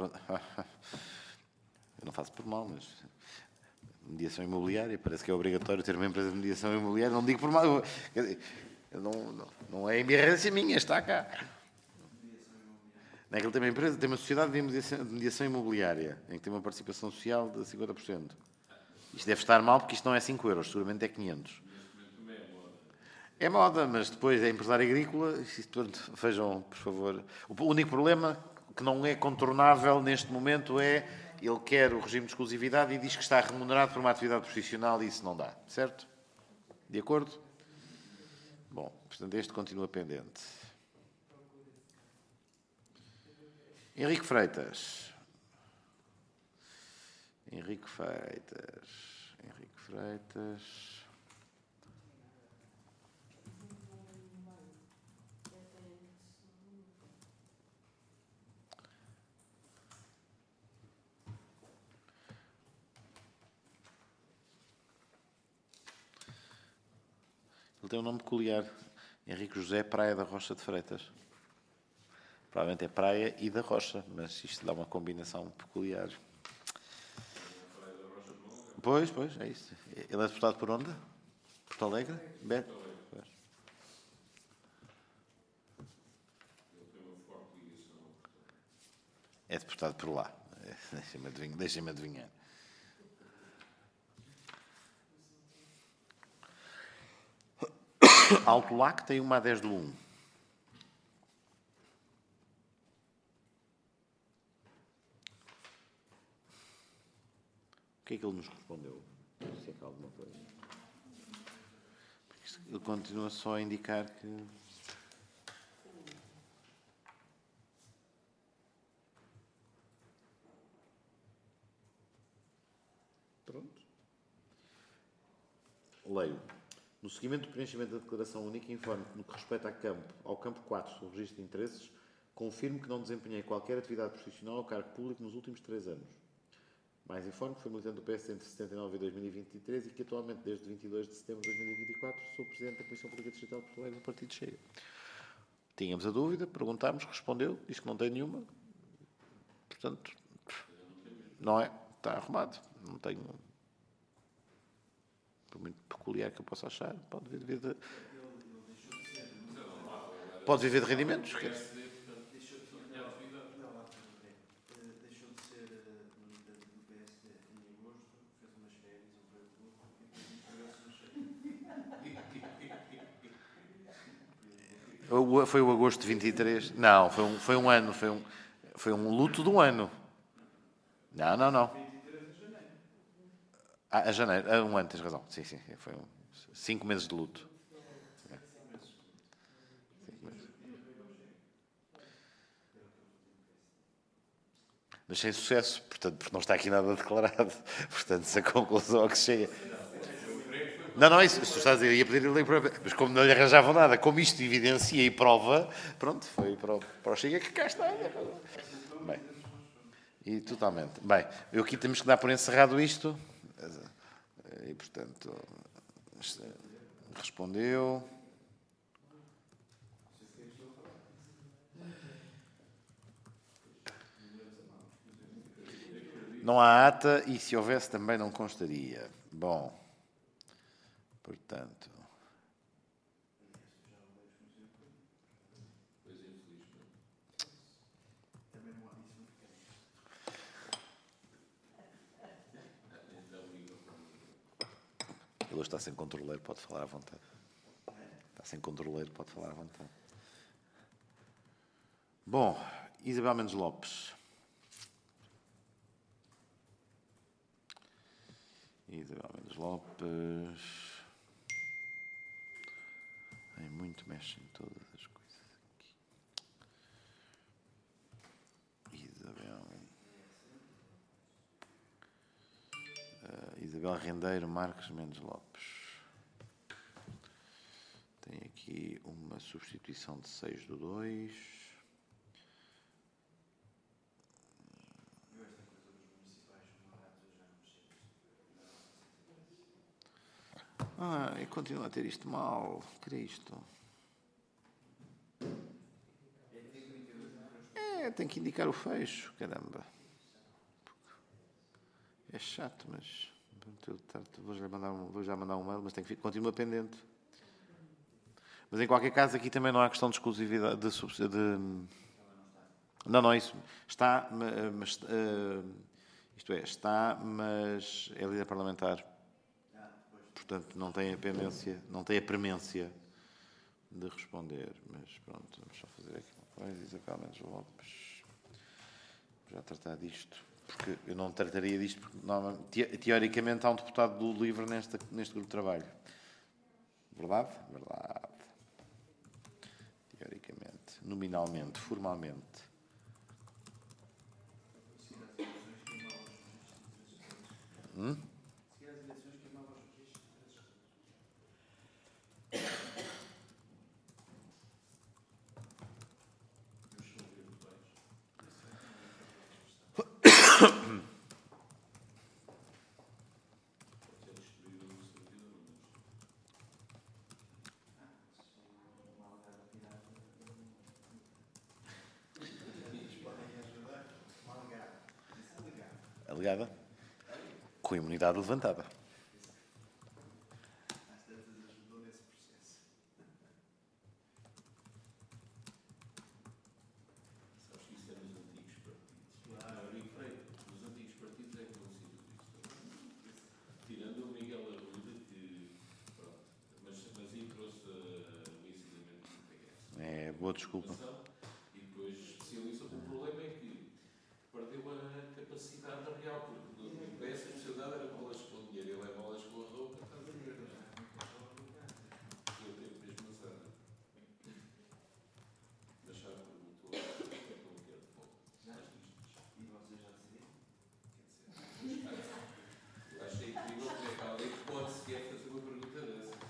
Eu não faço por mal, mas... Mediação imobiliária, parece que é obrigatório ter uma empresa de mediação imobiliária, não digo por mal, quer dizer, não, não, não é embirrância minha, está cá. Não é que ele tem uma empresa, tem uma sociedade de mediação, de mediação imobiliária, em que tem uma participação social de cinquenta por cento. Isto deve estar mal porque isto não é cinco euros, seguramente é quinhentos. É moda, mas depois é empresário agrícola, isto, vejam, por favor. O único problema que não é contornável neste momento é ele quer o regime de exclusividade e diz que está remunerado por uma atividade profissional e isso não dá, certo? De acordo? Bom, portanto, este continua pendente. Henrique Freitas. Henrique Freitas. Henrique Freitas. Ele tem um nome peculiar. Henrique José Praia da Rocha de Freitas. Provavelmente é Praia e da Rocha, mas isto dá uma combinação peculiar. Pois, pois, é isso. Ele é deputado por onde? Porto Alegre? Beto? Pois. É deputado por lá. Deixem-me adivinhar. Deixem-me adivinhar. Alto lá que tem uma a dez do um. O que é que ele nos respondeu? Se é que há alguma coisa. Porque ele continua só a indicar que... Pronto. Leio. No seguimento do preenchimento da declaração única, informo que, no que respeita a campo, ao campo quatro do registro de interesses, confirmo que não desempenhei qualquer atividade profissional ou cargo público nos últimos três anos. Mais informo que fui militante do P S entre setenta e nove e dois mil e vinte e três e que atualmente, desde vinte e dois de setembro de dois mil e vinte e quatro, sou Presidente da Comissão Política Distrital de Porto Alegre do Partido Chega. Tínhamos a dúvida, perguntámos, respondeu, disse que não tem nenhuma. Portanto, não é? Está arrumado. Não tenho... Por muito peculiar que eu possa achar, pode viver de... Pode viver de rendimentos? Quer dizer.
Deixou de ser militante do P S D em agosto, fez umas férias, um foi pouco, e depois inscreveu-se no
Foi o agosto de vinte e três? Não, foi um, foi um ano, foi um, foi um luto de um ano. Não, não, não. Ah, a janeiro, ah, um ano, tens razão. Sim, sim, foi um, cinco meses de luto. É. Cinco meses. Mas sem sucesso, portanto, porque não está aqui nada declarado. Portanto, se a conclusão a que chega... Não, não é isso. Se tu estás a dizer, ia pedir-lhe emprego, mas como não lhe arranjavam nada, como isto evidencia e prova, pronto, foi para o, para o Chega que cá está. Bem, e totalmente. Bem, eu aqui temos que dar por encerrado isto. E, portanto, respondeu. Não há ata e, se houvesse, também não constaria. Bom, portanto... Ele hoje está sem controleiro, pode falar à vontade. Está sem controleiro, pode falar à vontade. Bom, Isabel Mendes Lopes. Isabel Mendes Lopes. Ai, muito mexe em todas as coisas aqui. Isabel. Uh, Isabel Rendeiro Marques Mendes Lopes. Tem aqui uma substituição de seis do dois. Ah, eu continuo a ter isto mal. Cristo. É, tem que indicar o fecho, caramba. É chato, mas eu vou já mandar um, vou já mandar um mail, mas tem que ficar, continua pendente. Mas em qualquer caso, aqui também não há questão de exclusividade, de, de, de não, não é isso. Está, mas uh, isto é, está, mas é líder parlamentar. Portanto, não tem a pendência, não tem a premência de responder. Mas pronto, vamos só fazer aqui uma coisa. Isabel Mendes Lopes. Vou já tratar disto. Porque eu não trataria disto, porque não, te, teoricamente há um deputado do LIVRE neste, neste grupo de trabalho. Verdade? Verdade. Teoricamente, nominalmente, formalmente. Hum? Alegada? Com a imunidade levantada. É, boa desculpa.
E depois especializou. O problema é que perdeu a capacidade real, porque essa especialidade era bolas com dinheiro, ele é bolas com a roupa, estás a ver? Ele teve mesmo azar. Mas já perguntou o que é que ele quer de volta.
E vocês já decidiram?
Eu achei incrível que é que alguém que pode sequer fazer uma pergunta dessa.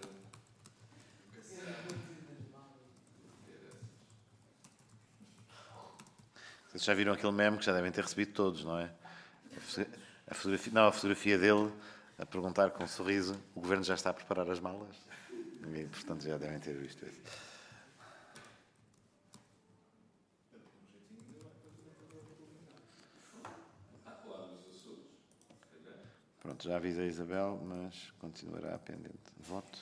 Vocês já viram aquele meme que já devem ter recebido todos, não é? A fotografia, não, a fotografia dele a perguntar com um sorriso: o governo já está a preparar as malas? E, portanto, já devem ter visto isso. Pronto, já avisei a Isabel, mas continuará pendente de voto.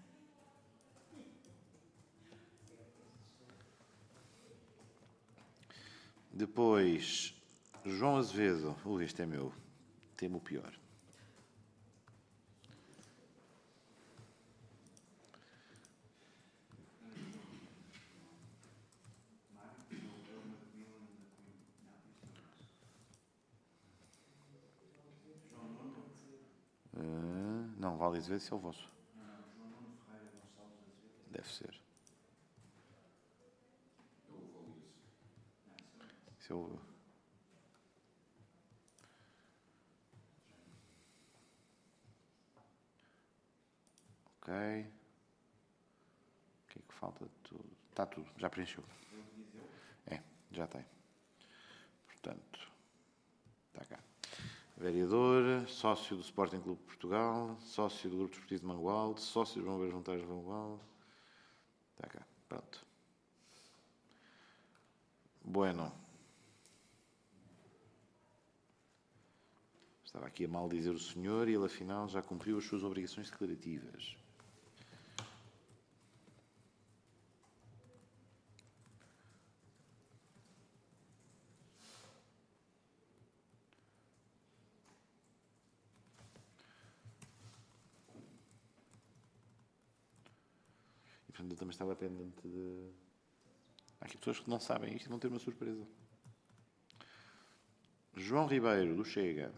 Depois, João Azevedo. Ui, este é meu. Temo o pior. Uh, não, Vale Azevedo, isso é o vosso. Deve ser. Isso é o... Ok. O que é que falta? Tudo. Está tudo, já preencheu. É, já tem. Portanto, está cá. Vereador, sócio do Sporting Clube de Portugal, sócio do Grupo Desportivo de Mangualde, sócio dos Bombeiros Voluntários de Mangualde. Está cá, pronto. Bueno. Estava aqui a mal dizer o senhor e ele, afinal, já cumpriu as suas obrigações declarativas. E, portanto, eu também estava pendente de... Há aqui pessoas que não sabem isto e vão ter uma surpresa. João Ribeiro, do Chega.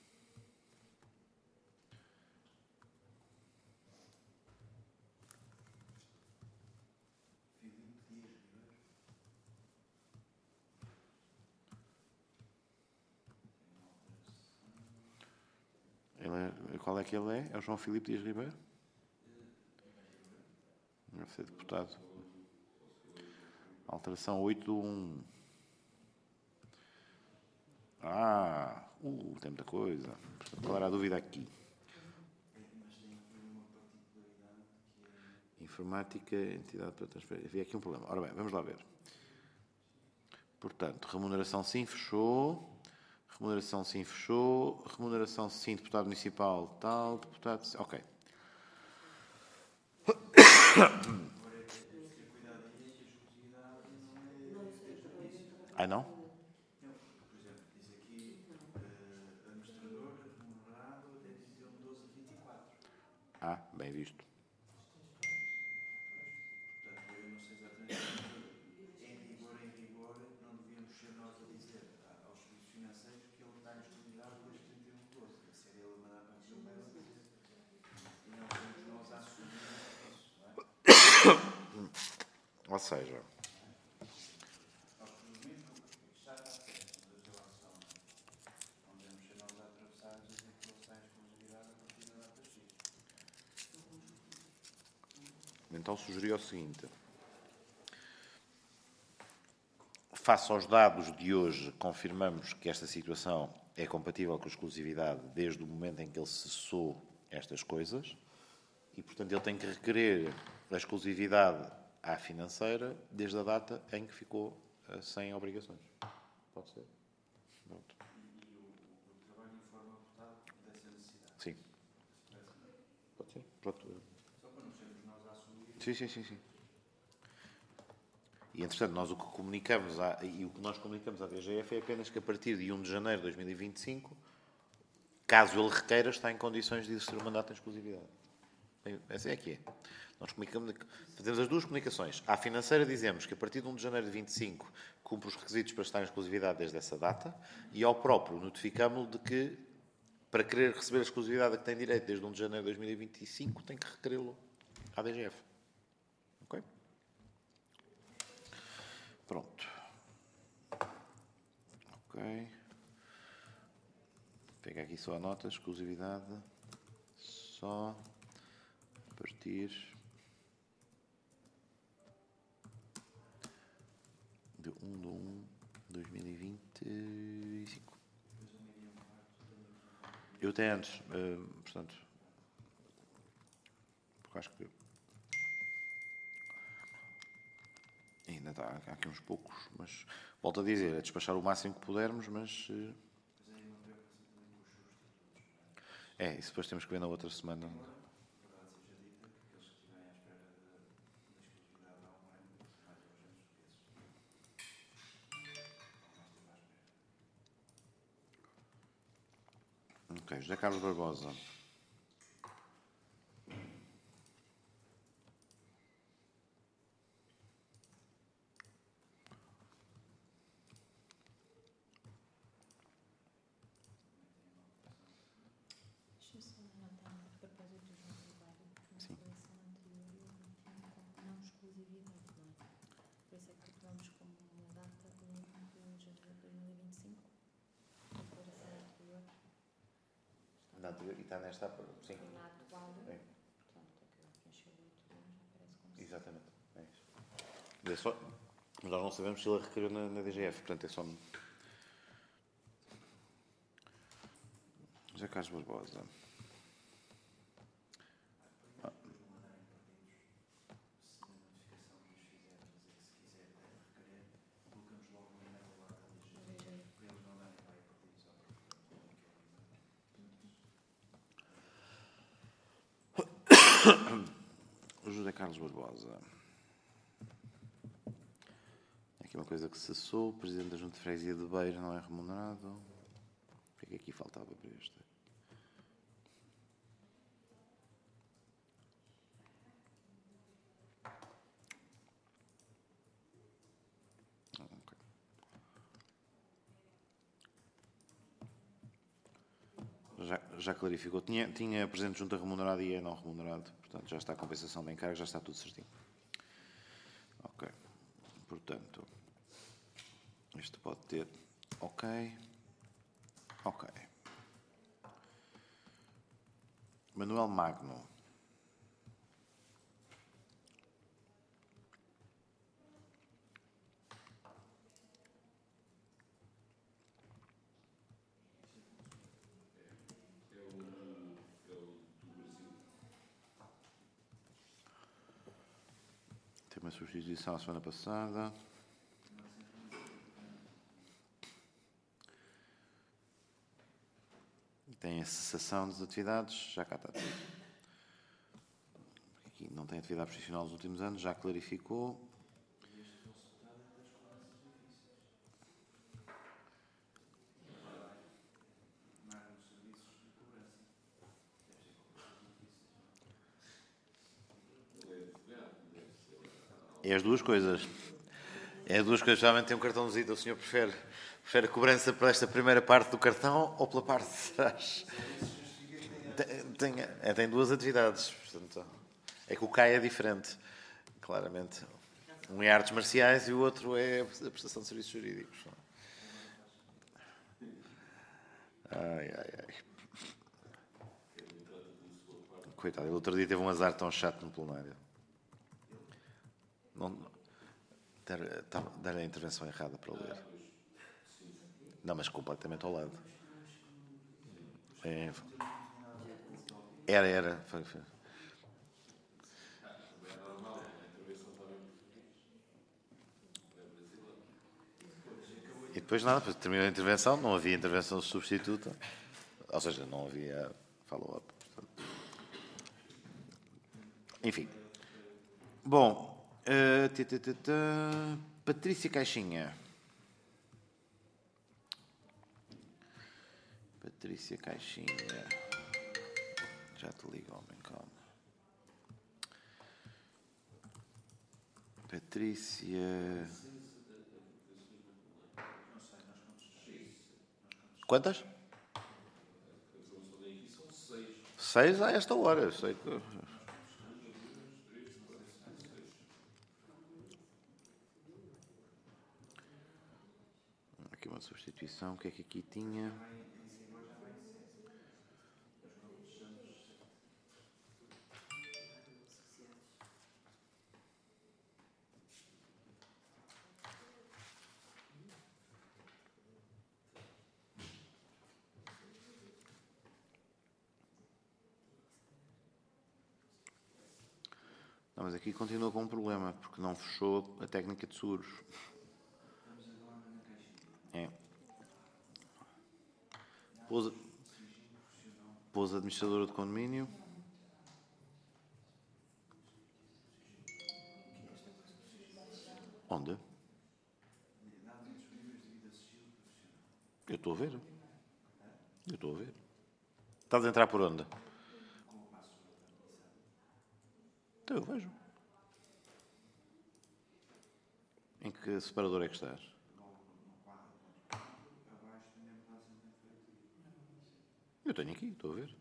Ele é, qual é que ele é? É o João Filipe Dias Ribeiro? Deve ser deputado. Alteração oito do um. Ah, uh, tem muita coisa. Qual era a dúvida aqui? Informática, entidade para transferência. Havia aqui um problema. Ora bem, vamos lá ver. Portanto, remuneração sim, fechou. Remuneração sim, fechou. Remuneração sim, deputado municipal, tal. Deputado... Ok. Ah, não?
Por exemplo, diz aqui uh, administrador remunerado até trinta e um de doze de vinte e quatro.
Ah, bem visto.
Portanto, eu não sei exatamente. Em rigor, em rigor, não devíamos ser nós a dizer aos serviços financeiros que ele está em exclusividade desde trinta e um de doze. Deve ser ele a mandar para o seu mail a dizer. E não somos nós a assumir isso, não é?
Ou seja... Então sugeri o seguinte. Face aos dados de hoje, confirmamos que esta situação é compatível com a exclusividade desde o momento em que ele cessou estas coisas e, portanto, ele tem que requerer a exclusividade à financeira desde a data em que ficou uh, sem obrigações. Pode ser? Pronto.
E o, o trabalho informa o deputado dessa necessidade?
Sim. Pode ser? Pronto.
Só para não sermos nós a assumir.
Sim, sim, sim, sim. E, entretanto, nós o que comunicamos à, e o que nós comunicamos à D G F é apenas que a partir de um de janeiro de dois mil e vinte e cinco, caso ele requeira, está em condições de exercer o mandato em exclusividade. Essa é que é. Nós comunicamos, fazemos as duas comunicações. À financeira dizemos que a partir de um de janeiro de vinte e cinco cumpre os requisitos para estar em exclusividade desde essa data e ao próprio notificamos-lo de que, para querer receber a exclusividade a que tem direito desde um de janeiro de dois mil e vinte e cinco, tem que requerê-lo à D G F. Ok? Pronto. Ok. Pega aqui só a nota, exclusividade, só a partir de um de um de dois mil e vinte e cinco. Eu até antes, uh, portanto, porque acho que ainda está, há aqui uns poucos, mas volto a dizer, é despachar o máximo que pudermos, mas... Uh, é, isso depois temos que ver na outra semana.
Verdade seja dita, que aqueles que estiverem à espera da exclusividade há um ano, mais urgentes do que esses.
Ok, José Carlos Barbosa.
Deixa-me só anotar a propósito do João Ribeiro, porque na
Sim.
coleção anterior ele não tinha como não exclusividade, não é? Por isso é que tomamos como uma data de um de janeiro de dois mil e vinte e cinco. A declaração anterior.
Na anterior, e está nesta, sim.
Na atual,
É.
portanto, aquela que encheu oito anos, já parece como se...
Exatamente, é isso. É só, nós não sabemos se ele requeriu na, na D G F, portanto é só... José Carlos Barbosa. Ah.
Se na notificação que nos fizeram dizer que se quiser requerer, colocamos logo no e-mail lá da D G F, para eles não darem vai partidos ao
O José Carlos Barbosa. Aqui uma coisa que cessou. O Presidente da Junta de Freguesia de Beira não é remunerado. O que é que aqui faltava para este? já, já clarificou. Tinha, tinha presidente de junta remunerado e é não remunerado. Portanto, já está a compensação de encargo, já está tudo certinho. Ok. Portanto, isto pode ter... Ok. Ok. Manuel Magno. Tem uma substituição a semana passada. Tem a cessação das atividades, já cá está tudo. Aqui não tem atividade profissional nos últimos anos, já clarificou. É as duas coisas. É as duas coisas. Geralmente tem um cartãozinho. O senhor prefere, prefere a cobrança para esta primeira parte do cartão ou pela parte de trás? Tem, tem, é, tem duas atividades. Portanto, é que o C A I é diferente. Claramente. Um é artes marciais e o outro é a prestação de serviços jurídicos. Ai, ai, ai. Coitado, ele outro dia teve um azar tão chato no plenário. Não, dar a intervenção errada para ler. Não, mas completamente ao lado. É, era, era. Foi, foi. E depois nada, depois terminou a intervenção, não havia intervenção substituta. Ou seja, não havia follow-up. Enfim. Bom. Uh, tê, tê, tê, tê. Patrícia Caixinha. Patrícia Caixinha. Já te ligo, homem, calma. Patrícia. Quantas? Seis a esta hora, eu sei que. Aqui uma substituição, o que é que aqui tinha? Não, mas aqui continua com um problema, porque não fechou a técnica de seguros. É. Pôs, pôs administradora de condomínio. Onde? Eu estou a ver. Eu estou a ver. Estás a entrar por onde? Então eu vejo. Em que separador é que estás? Eu tenho aqui, estou a ver.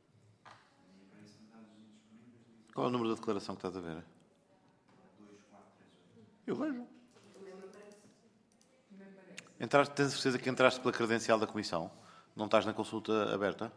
Qual é o número da declaração que estás a ver? Eu vejo. Entraste, tens certeza que entraste pela credencial da comissão? Não estás na consulta aberta?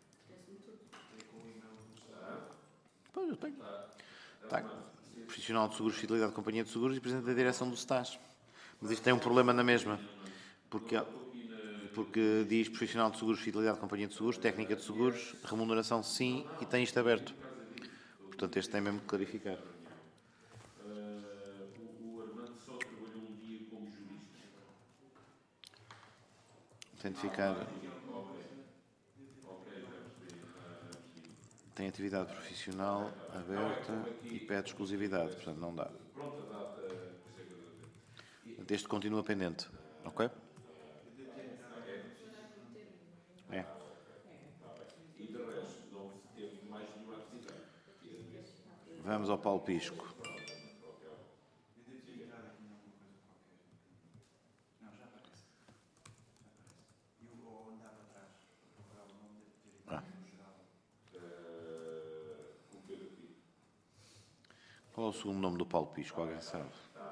Pois, eu tenho. Tá. Profissional de Seguros, Fidelidade de Companhia de Seguros e Presidente da Direção do S T A S. Mas isto tem um problema na mesma. Porque, porque diz Profissional de Seguros, Fidelidade de Companhia de Seguros, Técnica de Seguros, Remuneração sim, e tem isto aberto. Portanto, este tem mesmo que clarificar. Tem de ficar... Tem atividade profissional aberta e pede exclusividade, portanto não dá. Este continua pendente, ok? É. Vamos ao Paulo Pisco. Ah. o segundo nome do Paulo Pisco? Alguém sabe?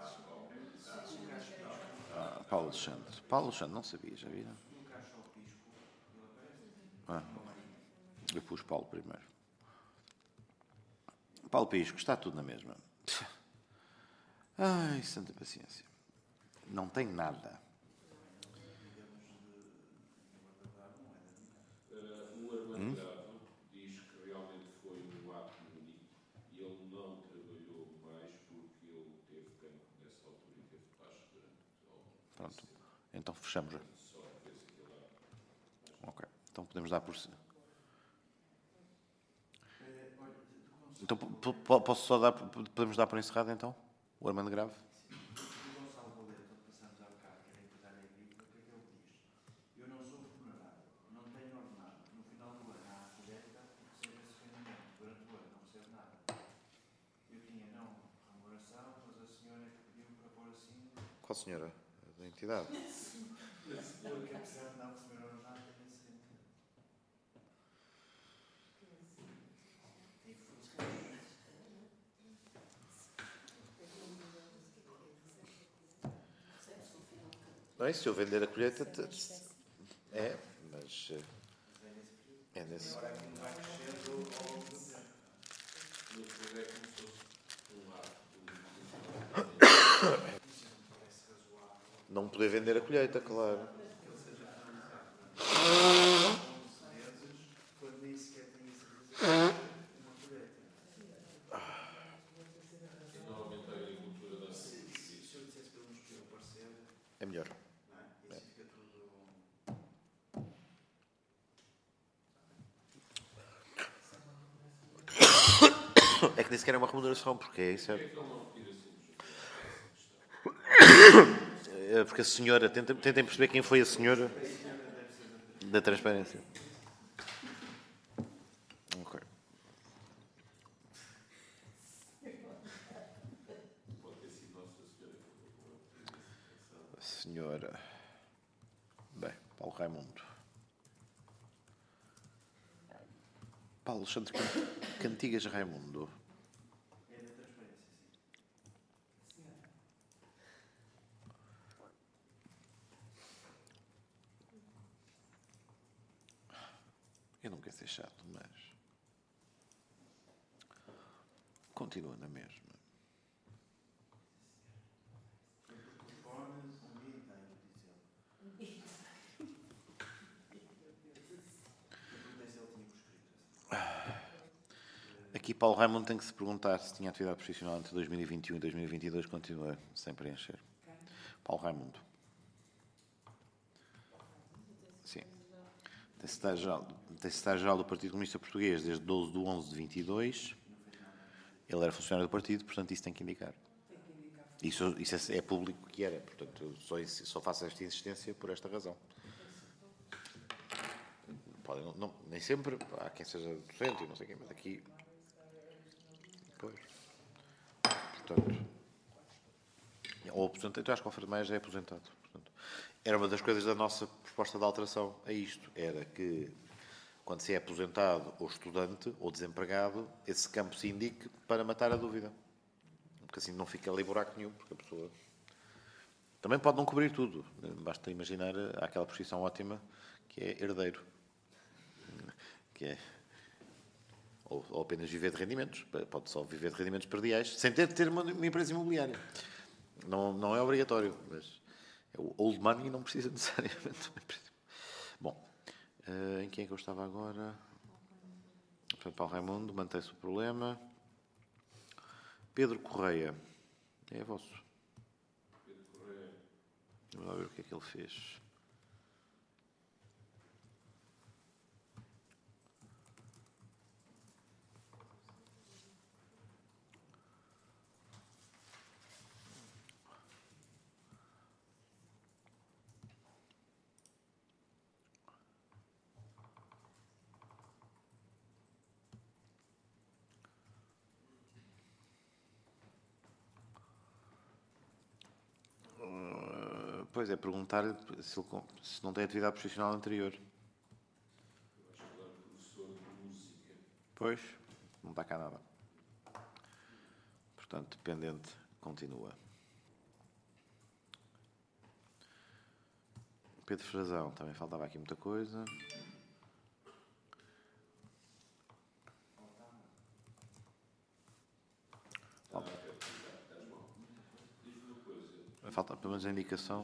Ah, Paulo Alexandre. Paulo Alexandre, não sabia, já viram? Ah, eu pus Paulo primeiro. Paulo Pisco, está tudo na mesma. Ai, santa paciência. Não tem nada.
O Armando Grado diz que realmente foi um ato único e ele não trabalhou mais porque ele teve cancro nessa altura e teve baixo durante
Pronto. Então fechamos.
só fez aquele ato.
Ok. Então podemos dar por... Então p- p- posso só dar... Podemos dar por encerrado então? O Armando Grave?
O Gonçalo Valeta, onde passamos há bocado, que era empresário agrícola, o que é que ele diz? Eu não sou remunerado, não tenho ordenado. No final do ano há a colheita e recebo esse rendimento. Durante o ano não recebo nada. Eu tinha não remuneração, mas a senhora é que pediu para pôr assim.
Qual senhora? Da entidade?
Porque apesar de não receber ordenado, tem esse rendimento. E foi
Não é? Se eu vender a colheita... te- É, mas... eh, É nesse...
agora aquilo vai crescendo ao longo do tempo.
No fundo é como se fosse um ato
Isso não me parece razoável.
Não poder vender a colheita, claro.
Que ele seja realizado onze meses, quando nem sequer tem a certeza de uma colheita.
e normalmente a agricultura dá
Se,
sempre
se,
isso.
se eu dissesse para ele nos escolher o parecer,
É melhor.
não é? E assim fica tudo.
É que nem sequer é uma remuneração, porque é isso. É...
Por que é que ele não retira simples?
É porque a senhora... Tentem, tentem perceber quem foi a senhora da transparência. Ok.
Pode ter sido Nossa Senhora que colocou
A senhora... Bem, Paulo Raimundo. Paulo Alexandre Can- Cantigas Raimundo.
É da transparência, sim.
Eu não quero ser chato, mas... Continua na mesma.
Foi por telefone, um dia inteiro, diz ele. Eu perguntei se ele tinha prescrito essa.
Aqui Paulo Raimundo tem que se perguntar se tinha atividade profissional entre dois mil e vinte e um e dois mil e vinte e dois. Continua sem preencher. Paulo Raimundo. Sim. Tem secretário-geral tem secretário-geral do Partido Comunista Português desde doze de onze de vinte e dois. Ele era funcionário do partido, portanto isso tem que indicar. Isso, isso é, é público que era, portanto eu só, só faço esta insistência por esta razão. Podem, não, não, nem sempre, há quem seja docente e não sei quem, mas aqui... Pois. Portanto... Ou aposentado, eu acho que o Alfredo Maia é aposentado. Portanto, era uma das coisas da nossa proposta de alteração a isto. Era que, quando se é aposentado ou estudante ou desempregado, esse campo se indique para matar a dúvida. Porque assim não fica ali buraco nenhum, porque a pessoa... Também pode não cobrir tudo. Basta imaginar aquela profissão ótima que é herdeiro. Que é... Ou, ou apenas viver de rendimentos. Pode só viver de rendimentos perdiais, sem ter de ter uma, uma empresa imobiliária. Não, não é obrigatório, mas é o old money não precisa necessariamente de uma empresa. Bom, uh, em quem é que eu estava agora? Portanto, Paulo Raimundo, mantém-se o problema. Pedro Correia. É vosso.
Pedro Correia.
Vamos lá ver o que é que ele fez. Pois é, perguntar-lhe se, ele, se não tem atividade profissional anterior.
Eu acho que ele era professor de música.
Pois, não está cá nada. Portanto, dependente continua. Pedro Frazão, também faltava aqui muita coisa. Falta. Falta pelo menos a indicação.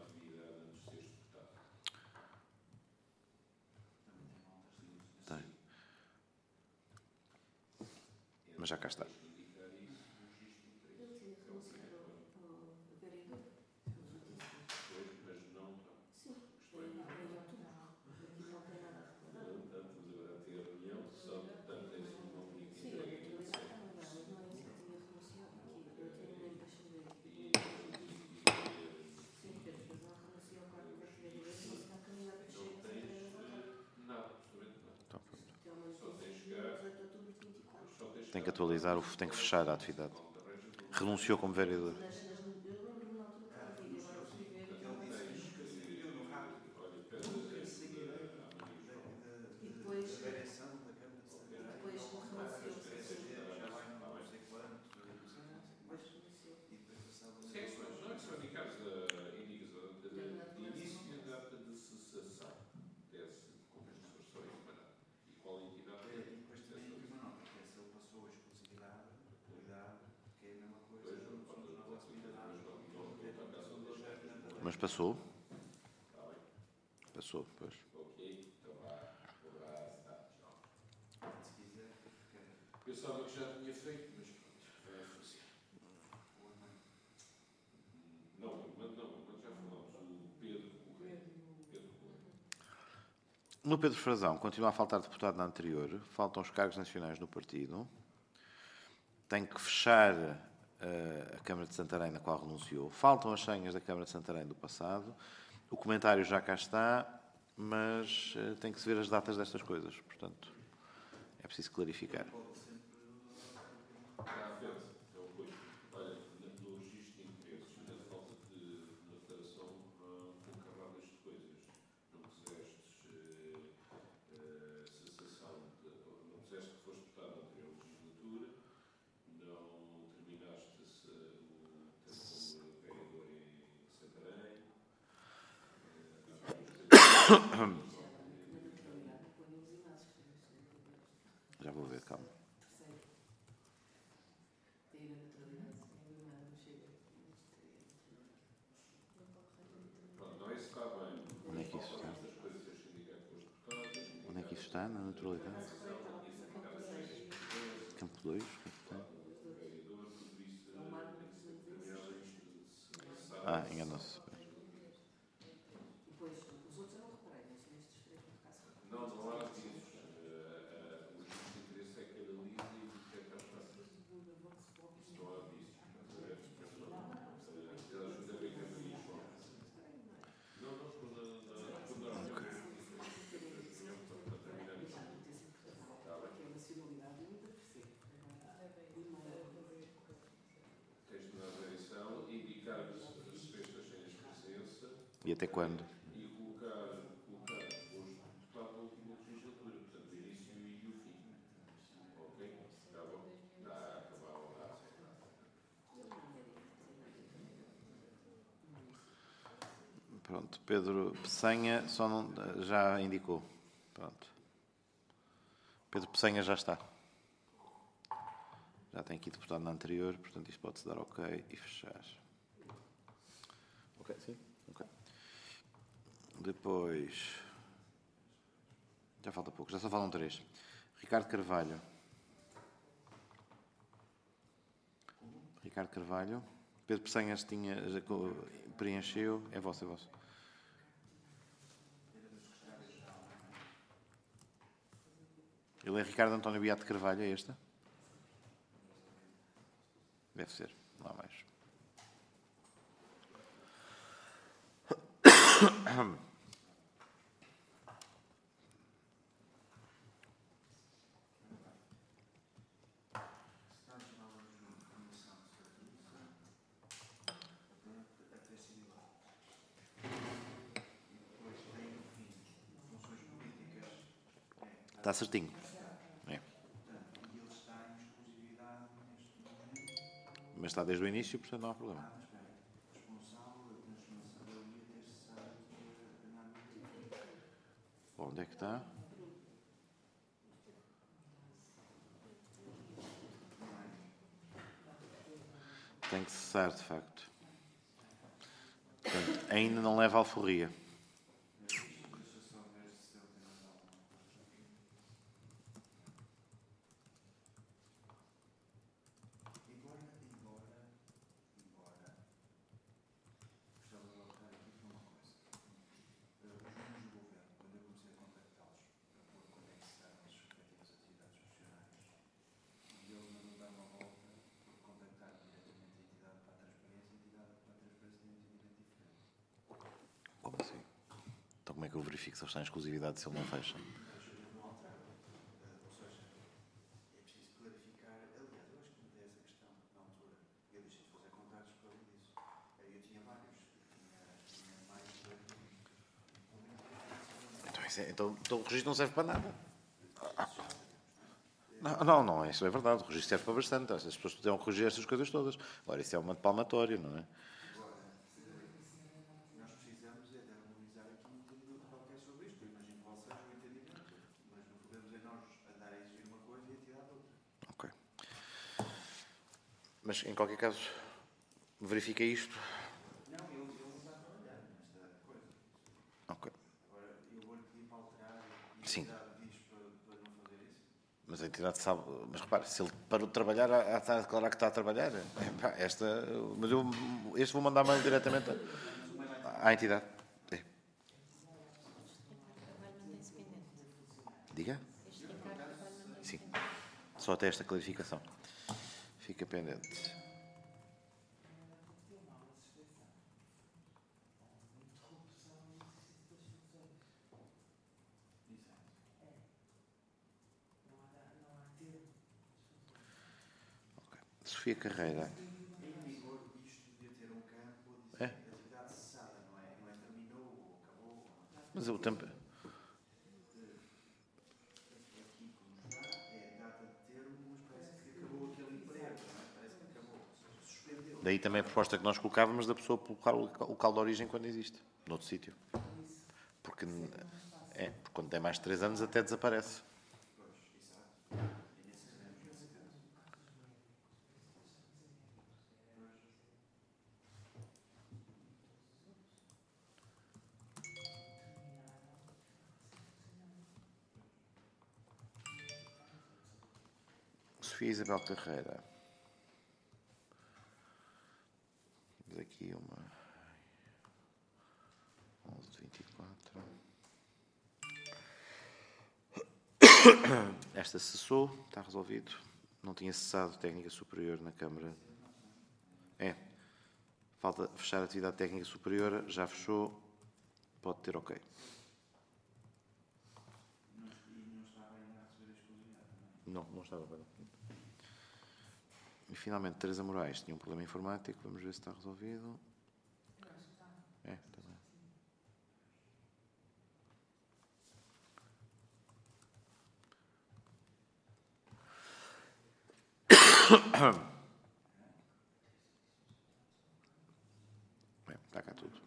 Tem. Mas já cá está. Tem que atualizar, o, tem que fechar a atividade. Renunciou como vereador. Mas passou. Passou, pois.
Pensava que já tinha feito, mas pronto, vai fazer. Não, mas não, mas já falamos. O Pedro Correia. Pedro Correia.
No Pedro Frazão, continua a faltar deputado na anterior. Faltam os cargos nacionais no partido. Tem que fechar uh, a Câmara de Santarém, na qual renunciou. Faltam as senhas da Câmara de Santarém do passado. O comentário já cá está, mas uh, tem que se ver as datas destas coisas. Portanto, é preciso clarificar. Já vou ver, calma. Onde é que isso está? Onde é que isso está? Na naturalidade? Campo dois? Ah, enganou-se.
Não, não há disso. O registro de interesse é que analisa e que é capaz. Isso não há disso. Ele ajuda bem que é para isso. Não, não, quando não. Tens de dar a eleição, indicar-lhes as festas sem as presença.
E até quando?
E colocar, colocar os deputados da última legislatura, portanto, o início e o fim. Ok? Está bom? Está a acabar o prazo.
Pronto, Pedro Peçanha só não, já indicou. Pronto. Pedro Peçanha já está. Já tem aqui deputado na anterior, portanto isto pode-se dar ok e fechar. Ok, sim? Ok. Depois... Já falta pouco, já só falam três. Ricardo Carvalho. Ricardo Carvalho. Pedro Peçanhas tinha, já preencheu. É vosso, é vosso. Ele é Ricardo António Beato Carvalho, é esta? Deve ser, não há mais. Está certinho. É. mas está desde o início, portanto não há problema.
Ah, mas espera aí. Responsável da transformação da linha ter cessado de andar no
Onde é que está? Tem que cessar, de facto. Portanto, ainda não leva a alforria.
Deixa só ver se ele tem mais alguma coisa. Embora, embora, embora, gostava de voltar aqui para uma coisa. Eh, Os membros do governo, quando eu comecei a contactá-los para pôr quando é que serão as respectivas atividades profissionais, e eles não dar uma volta por contactar diretamente a entidade para a transparência, a entidade para a transparência tem um entendimento diferente.
Como assim? Então como é que eu verifico se ele está em exclusividade se ele não fecha?
Não altera. Eh, Ou seja, é preciso clarificar. Aliás, eu acho que me dei essa questão na altura. Eu deixei de fazer contactos por causa disso. Eh, Eu tinha vários. Tinha, tinha mais de dois.
Então, isso é- então, então o registro não serve para nada. Não, não, não, isso é verdade. O registro serve para bastante. As pessoas precisam corrigir estas coisas todas. Agora, isso é uma palmatória, não é?
Agora, nós precisamos é de harmonizar aqui um entendimento qualquer sobre isto. Eu imagino qual seja o entendimento, mas não podemos é nós andar a exigir uma coisa e a tirar outra.
Ok. Mas, em qualquer caso, verifica isto.
Não, ele, ele não está a trabalhar nesta coisa.
Ok.
Agora, eu vou-lhe pedir para alterar e
Sim.
a entidade diz para, para não fazer isso.
Mas a entidade sabe. Mas repare, se ele parou de trabalhar, há há de estar a declarar que está a trabalhar. É, pá, esta, mas eu, este vou mandar mail diretamente à, à entidade. É.
Este trabalho mantém-se pendente.
Diga?
Este Ricardo trabalho mantém-se
Sim.
pendente.
Só até esta clarificação. Fica pendente. Ok. Sofia Carreira.
Em rigor, isto devia ter um campo a dizer
É.
atividade cessada, não é? Não é terminou ou acabou.
Mas o tempo.
Aqui, como está, é data de termo, mas parece que acabou aquele emprego, não é? Parece que acabou, ou seja, suspendeu.
Daí também a proposta que nós colocávamos da pessoa colocar o local- o local de origem quando existe, noutro sítio. Porque, é, porque quando tem mais de três anos até desaparece.
Pois, exato. E nem sabemos nesse caso.
Sofia Isabel Carreira. Temos aqui uma. onze de vinte e quatro. Esta cessou, está resolvido. Não tinha cessado técnica superior na Câmara. É. Falta fechar a atividade técnica superior, já fechou. Pode ter ok.
Não, e não estava ainda a receber a exclusividade, não é?
Não, não estava bem. E finalmente, Teresa Moraes tinha um problema informático. Vamos ver se está resolvido. É, está bem. Bem, está cá tudo.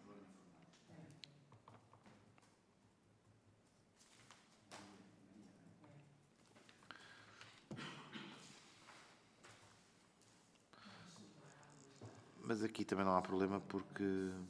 Mas aqui também não há problema porque...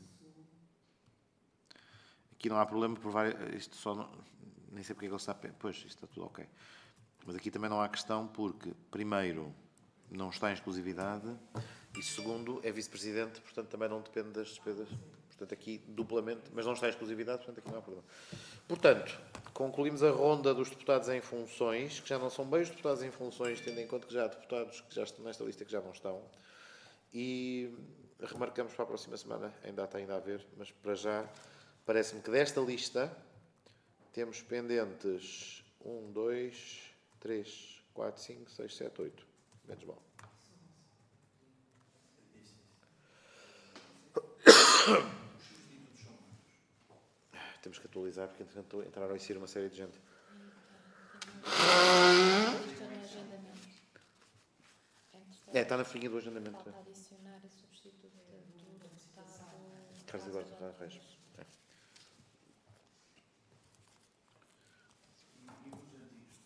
Aqui não há problema por várias... Isto só não... Nem sei porque é que ele está... Pois, isto está tudo ok. Mas aqui também não há questão porque, primeiro, não está em exclusividade e, segundo, é vice-presidente, portanto, também não depende das despesas. Portanto, aqui, duplamente, mas não está em exclusividade, portanto, aqui não há problema. Portanto, concluímos a ronda dos deputados em funções, que já não são bem os deputados em funções, tendo em conta que já há deputados que já estão nesta lista que já não estão. E remarcamos para a próxima semana, ainda está ainda a ver, mas para já parece-me que desta lista temos pendentes um, dois, três, quatro, cinco, seis, sete, oito. Menos mal. Temos que atualizar porque entretanto entraram a sair uma série de gente.
Estou no agendamento.
É, está na folhinha do agendamento.
Falta adicionar a substituto do deputado
Carlos Eduardo Ferraz Reis. É.
E, e os antigos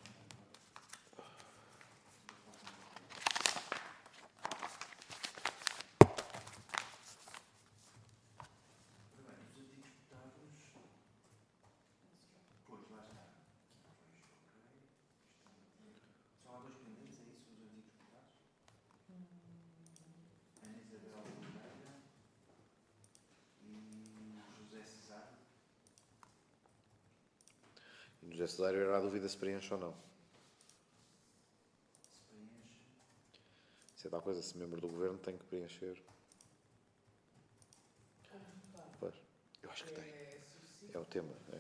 Ora bem, os antigos deputados. Pois, lá está. Pois, ok. Só há dois pendentes, é isso, os antigos deputados? Ana Isabel Oliveira e José Cesário.
E no José Cesário era a dúvida se preenche ou não.
Se preenche.
Se é tal coisa, se membro do governo tem que preencher. Pois, eu acho que tem. É o tema. É.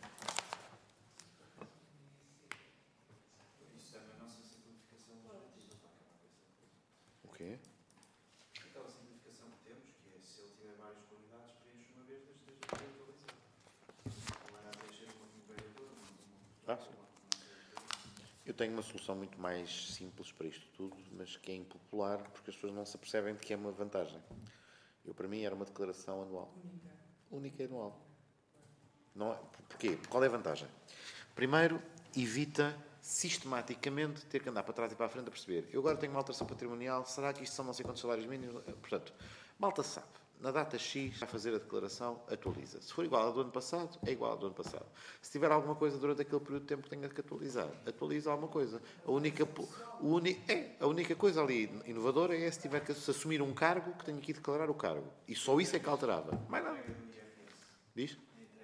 Isso é a nossa simplificação objetiva para acabar com essa coisa.
O quê?
Aquela simplificação que temos, que é se ele tiver várias qualidades, preenche uma vez, desde que esteja atualizado. Ou era a preencher uma como vereador, uma como
Ah, sim. Eu tenho uma solução muito mais simples para isto tudo, mas que é impopular, porque as pessoas não se apercebem de que é uma vantagem. Eu, para mim, era uma declaração anual. Única. Única e anual. Não é? Porquê? Qual é a vantagem? Primeiro, evita sistematicamente ter que andar para trás e para a frente a perceber. Eu agora tenho uma alteração patrimonial, será que isto são não sei quantos salários mínimos? Portanto, malta sabe. Na data X, vai fazer a declaração, atualiza. Se for igual ao do ano passado, é igual ao do ano passado. Se tiver alguma coisa durante aquele período de tempo que tenha que atualizar, atualiza alguma coisa. A única, o uni, é, a única coisa ali inovadora é se tiver que se assumir um cargo que tenha que ir declarar o cargo. E só isso é que alterava. Mais nada. Diz?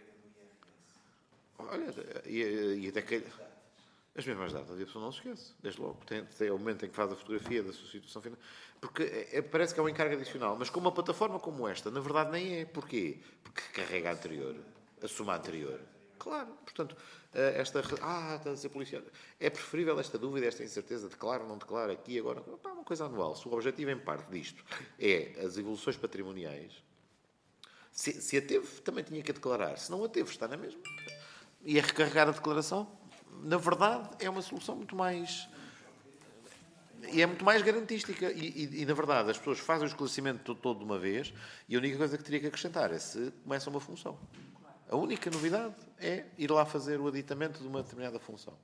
Olha, e, e até que... As mesmas datas, e a pessoa não se esquece, desde logo. Tem, tem o momento em que faz a fotografia da sua situação final. Porque é, parece que é um encargo adicional, mas com uma plataforma como esta, na verdade nem é. Porquê? Porque carrega a anterior, a soma anterior. Claro, portanto, esta... Ah, está a ser policial. É preferível esta dúvida, esta incerteza, declara ou não declara, aqui agora. Pá, uma coisa anual. Se o objetivo, em parte, disto é as evoluções patrimoniais, se, se a teve, também tinha que a declarar. Se não a teve, está na mesma. E a recarregar a declaração, na verdade, é uma solução muito mais... E é muito mais garantística. E, e, e, na verdade, as pessoas fazem o esclarecimento todo, todo de uma vez e a única coisa que teria que acrescentar é se começa uma função. A única novidade é ir lá fazer o aditamento de uma determinada função.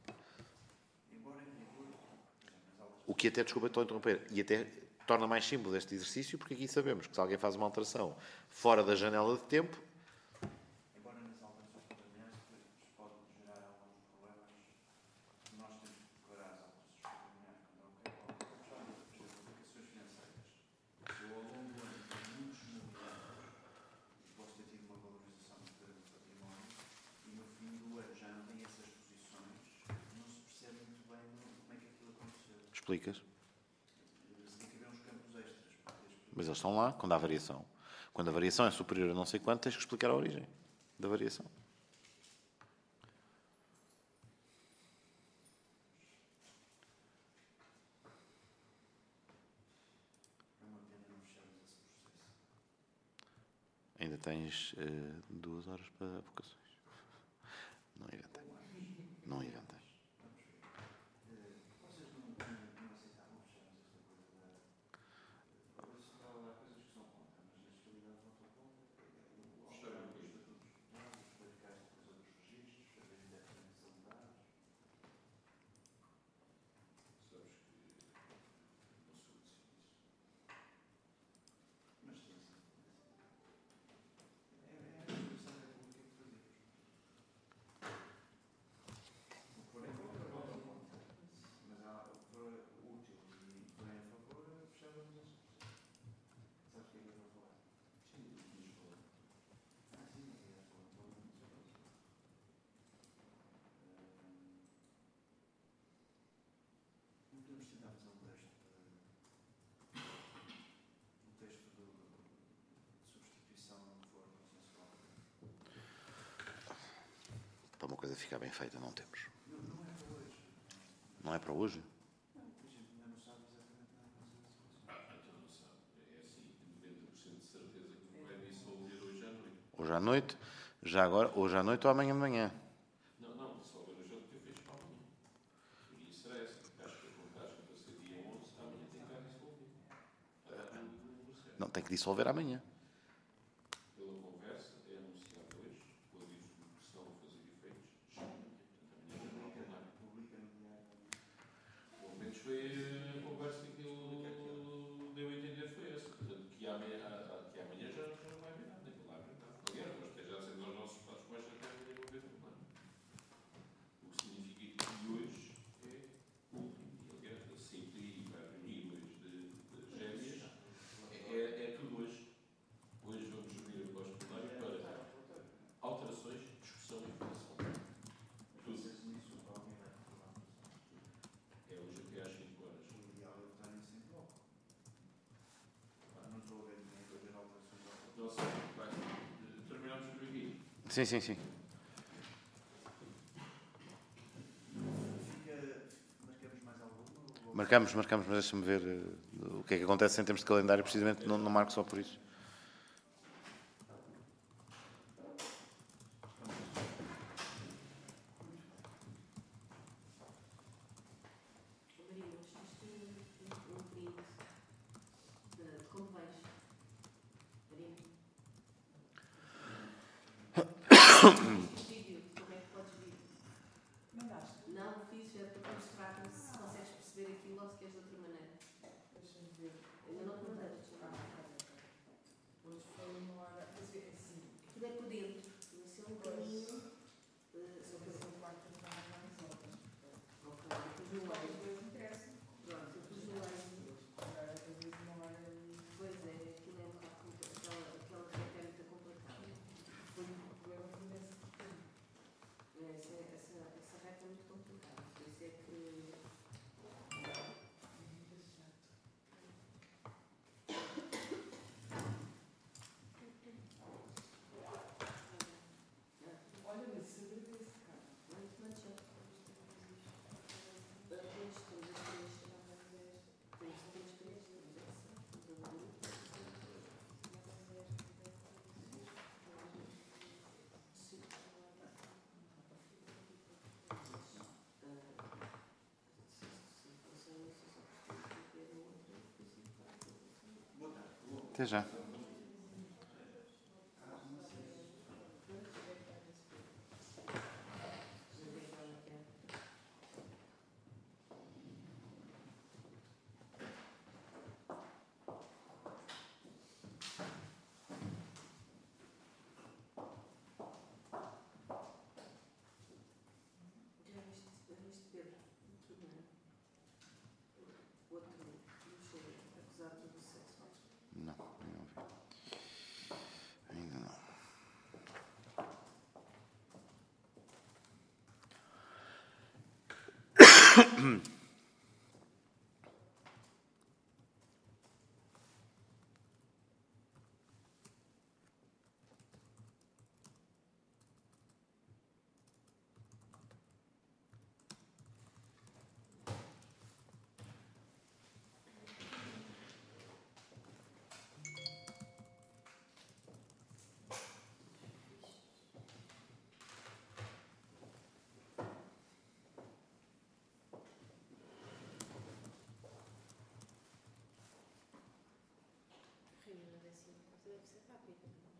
O que até, desculpa, estou a interromper, e até torna mais simples este exercício, porque aqui sabemos que se alguém faz uma alteração fora da janela de tempo...
Embora nas alterações patrimoniais depois pode gerar alguns problemas, nós temos que declarar as alterações patrimoniais quando é ok. Por exemplo, aplicações financeiras. Se eu ao longo do ano tenho muitos movimentos e posso ter tido uma valorização muito grande do património e no fim do ano já não tenho essas posições, não se percebe muito bem como é que aquilo aconteceu.
Explicas?
Se tem que haver uns campos extras para ter explicação.
Mas eles estão lá quando há variação. Quando a variação é superior a não sei quanto, tens que explicar a origem da variação.
É uma pena não fecharmos esse processo.
Ainda tens uh, duas horas para vocações. Não inventei. Não inventei.
Vocês não, não, não aceitavam fecharmos esta coisa da... Eu estava lá coisas que são contra, mas na fiscalidade não estou contra. Alterar os estatutos deputados, clarificar esta coisa dos registros, fazer interferência de dados.
Sabes que não sou decidido.
Mas sim, sim. É, é a Constituição da República que fazemos. O que for em contra, vota contra. Mas há, o que for útil e forem a favor, fechávamos esse processo. Sabes o que é que eu vou falar? Sim, nos falou. Ah, sim, mas é a falar de todo mundo. Não podemos tentar fazer um texto de, um texto de, de substituição no que for consensual.
Para uma coisa ficar bem feita, não temos.
Não, não é para hoje.
Não é para hoje?
Não, a gente ainda não sabe exatamente nada mais dessa coisa.
Ah, então não sabe. É assim, noventa por cento de certeza que não vai dissolver hoje à noite.
Hoje à noite, já agora, hoje à noite ou amanhã de manhã?
Não, não, dissolver hoje é o que eu fiz para amanhã. E isso era essa, porque acho que a contagem para ser dia onze, amanhã tem que estar dissolvido.
Não, tem que dissolver amanhã.
Pela conversa, é anunciado hoje, com a dissolução a fazer efeitos, já amanhã. Portanto, amanhã já não há plenário.
Publica no diário.
Pelo menos foi a conversa que ele deu a entender, foi essa. Portanto, que amanhã, que amanhã já, já não vai haver nada, que lá haver nada. Aliás, nós até já dissemos aos nossos deputados que até amanhã não haver plenário. O que significa que hoje é o último dia. Aliás, a C P I vai reunir hoje de, de gêmeas. É, é tudo hoje. Hoje vamos reunir após o plenário para alterações, discussão e votação. Tudo. É hoje até às cinco horas.
O ideal é votar isso em bloco. Não estou a ver ninguém fazer alterações ao bloco.
Não sei, vai. Terminamos por aqui.
Sim, sim, sim.
Fica. Marcamos mais alguma? Ou-
Marcamos, marcamos, mas deixa-me ver uh, o que é que acontece em termos de calendário, precisamente não, não marco só por isso.
Maria, mas isto é um print de como vais? Maria? Vídeo, como é que podes vir?
Mandaste?
Não, fiz, é para mostrar se consegues perceber aquilo ou se queres de outra maneira.
Deixa-me ver.
Ainda não te mandaste.
Hoje foi uma hora. Quer dizer, assim,
Aquilo é por dentro. Esse é um caminho. eh,
só que são quatro mais mais outras.
Ok, depois no
Qualquer
live.
coisa interessa.
Pronto, depois no live.
Agora, fazer uma hora e.
Pois é, aquilo é um bocado complicado. Aquela, aquela que é muito complicada.
Foi um problema que nesse tempo.
Essa, essa, essa reta é muito complicada. Por isso é que.
Muito chato. Olha, mas se agradeço, cara.
Muito, muito chato. Temos temos as três, temos temos três, temos essa, do grupo. Sim.
Até já.
Já viste, já viste Pedro? Tudo, não é? O outro, o cheiro, acusado de sexo.
Não, ainda não vi. Ainda não.
Reunião deve ser, deve ser rápida.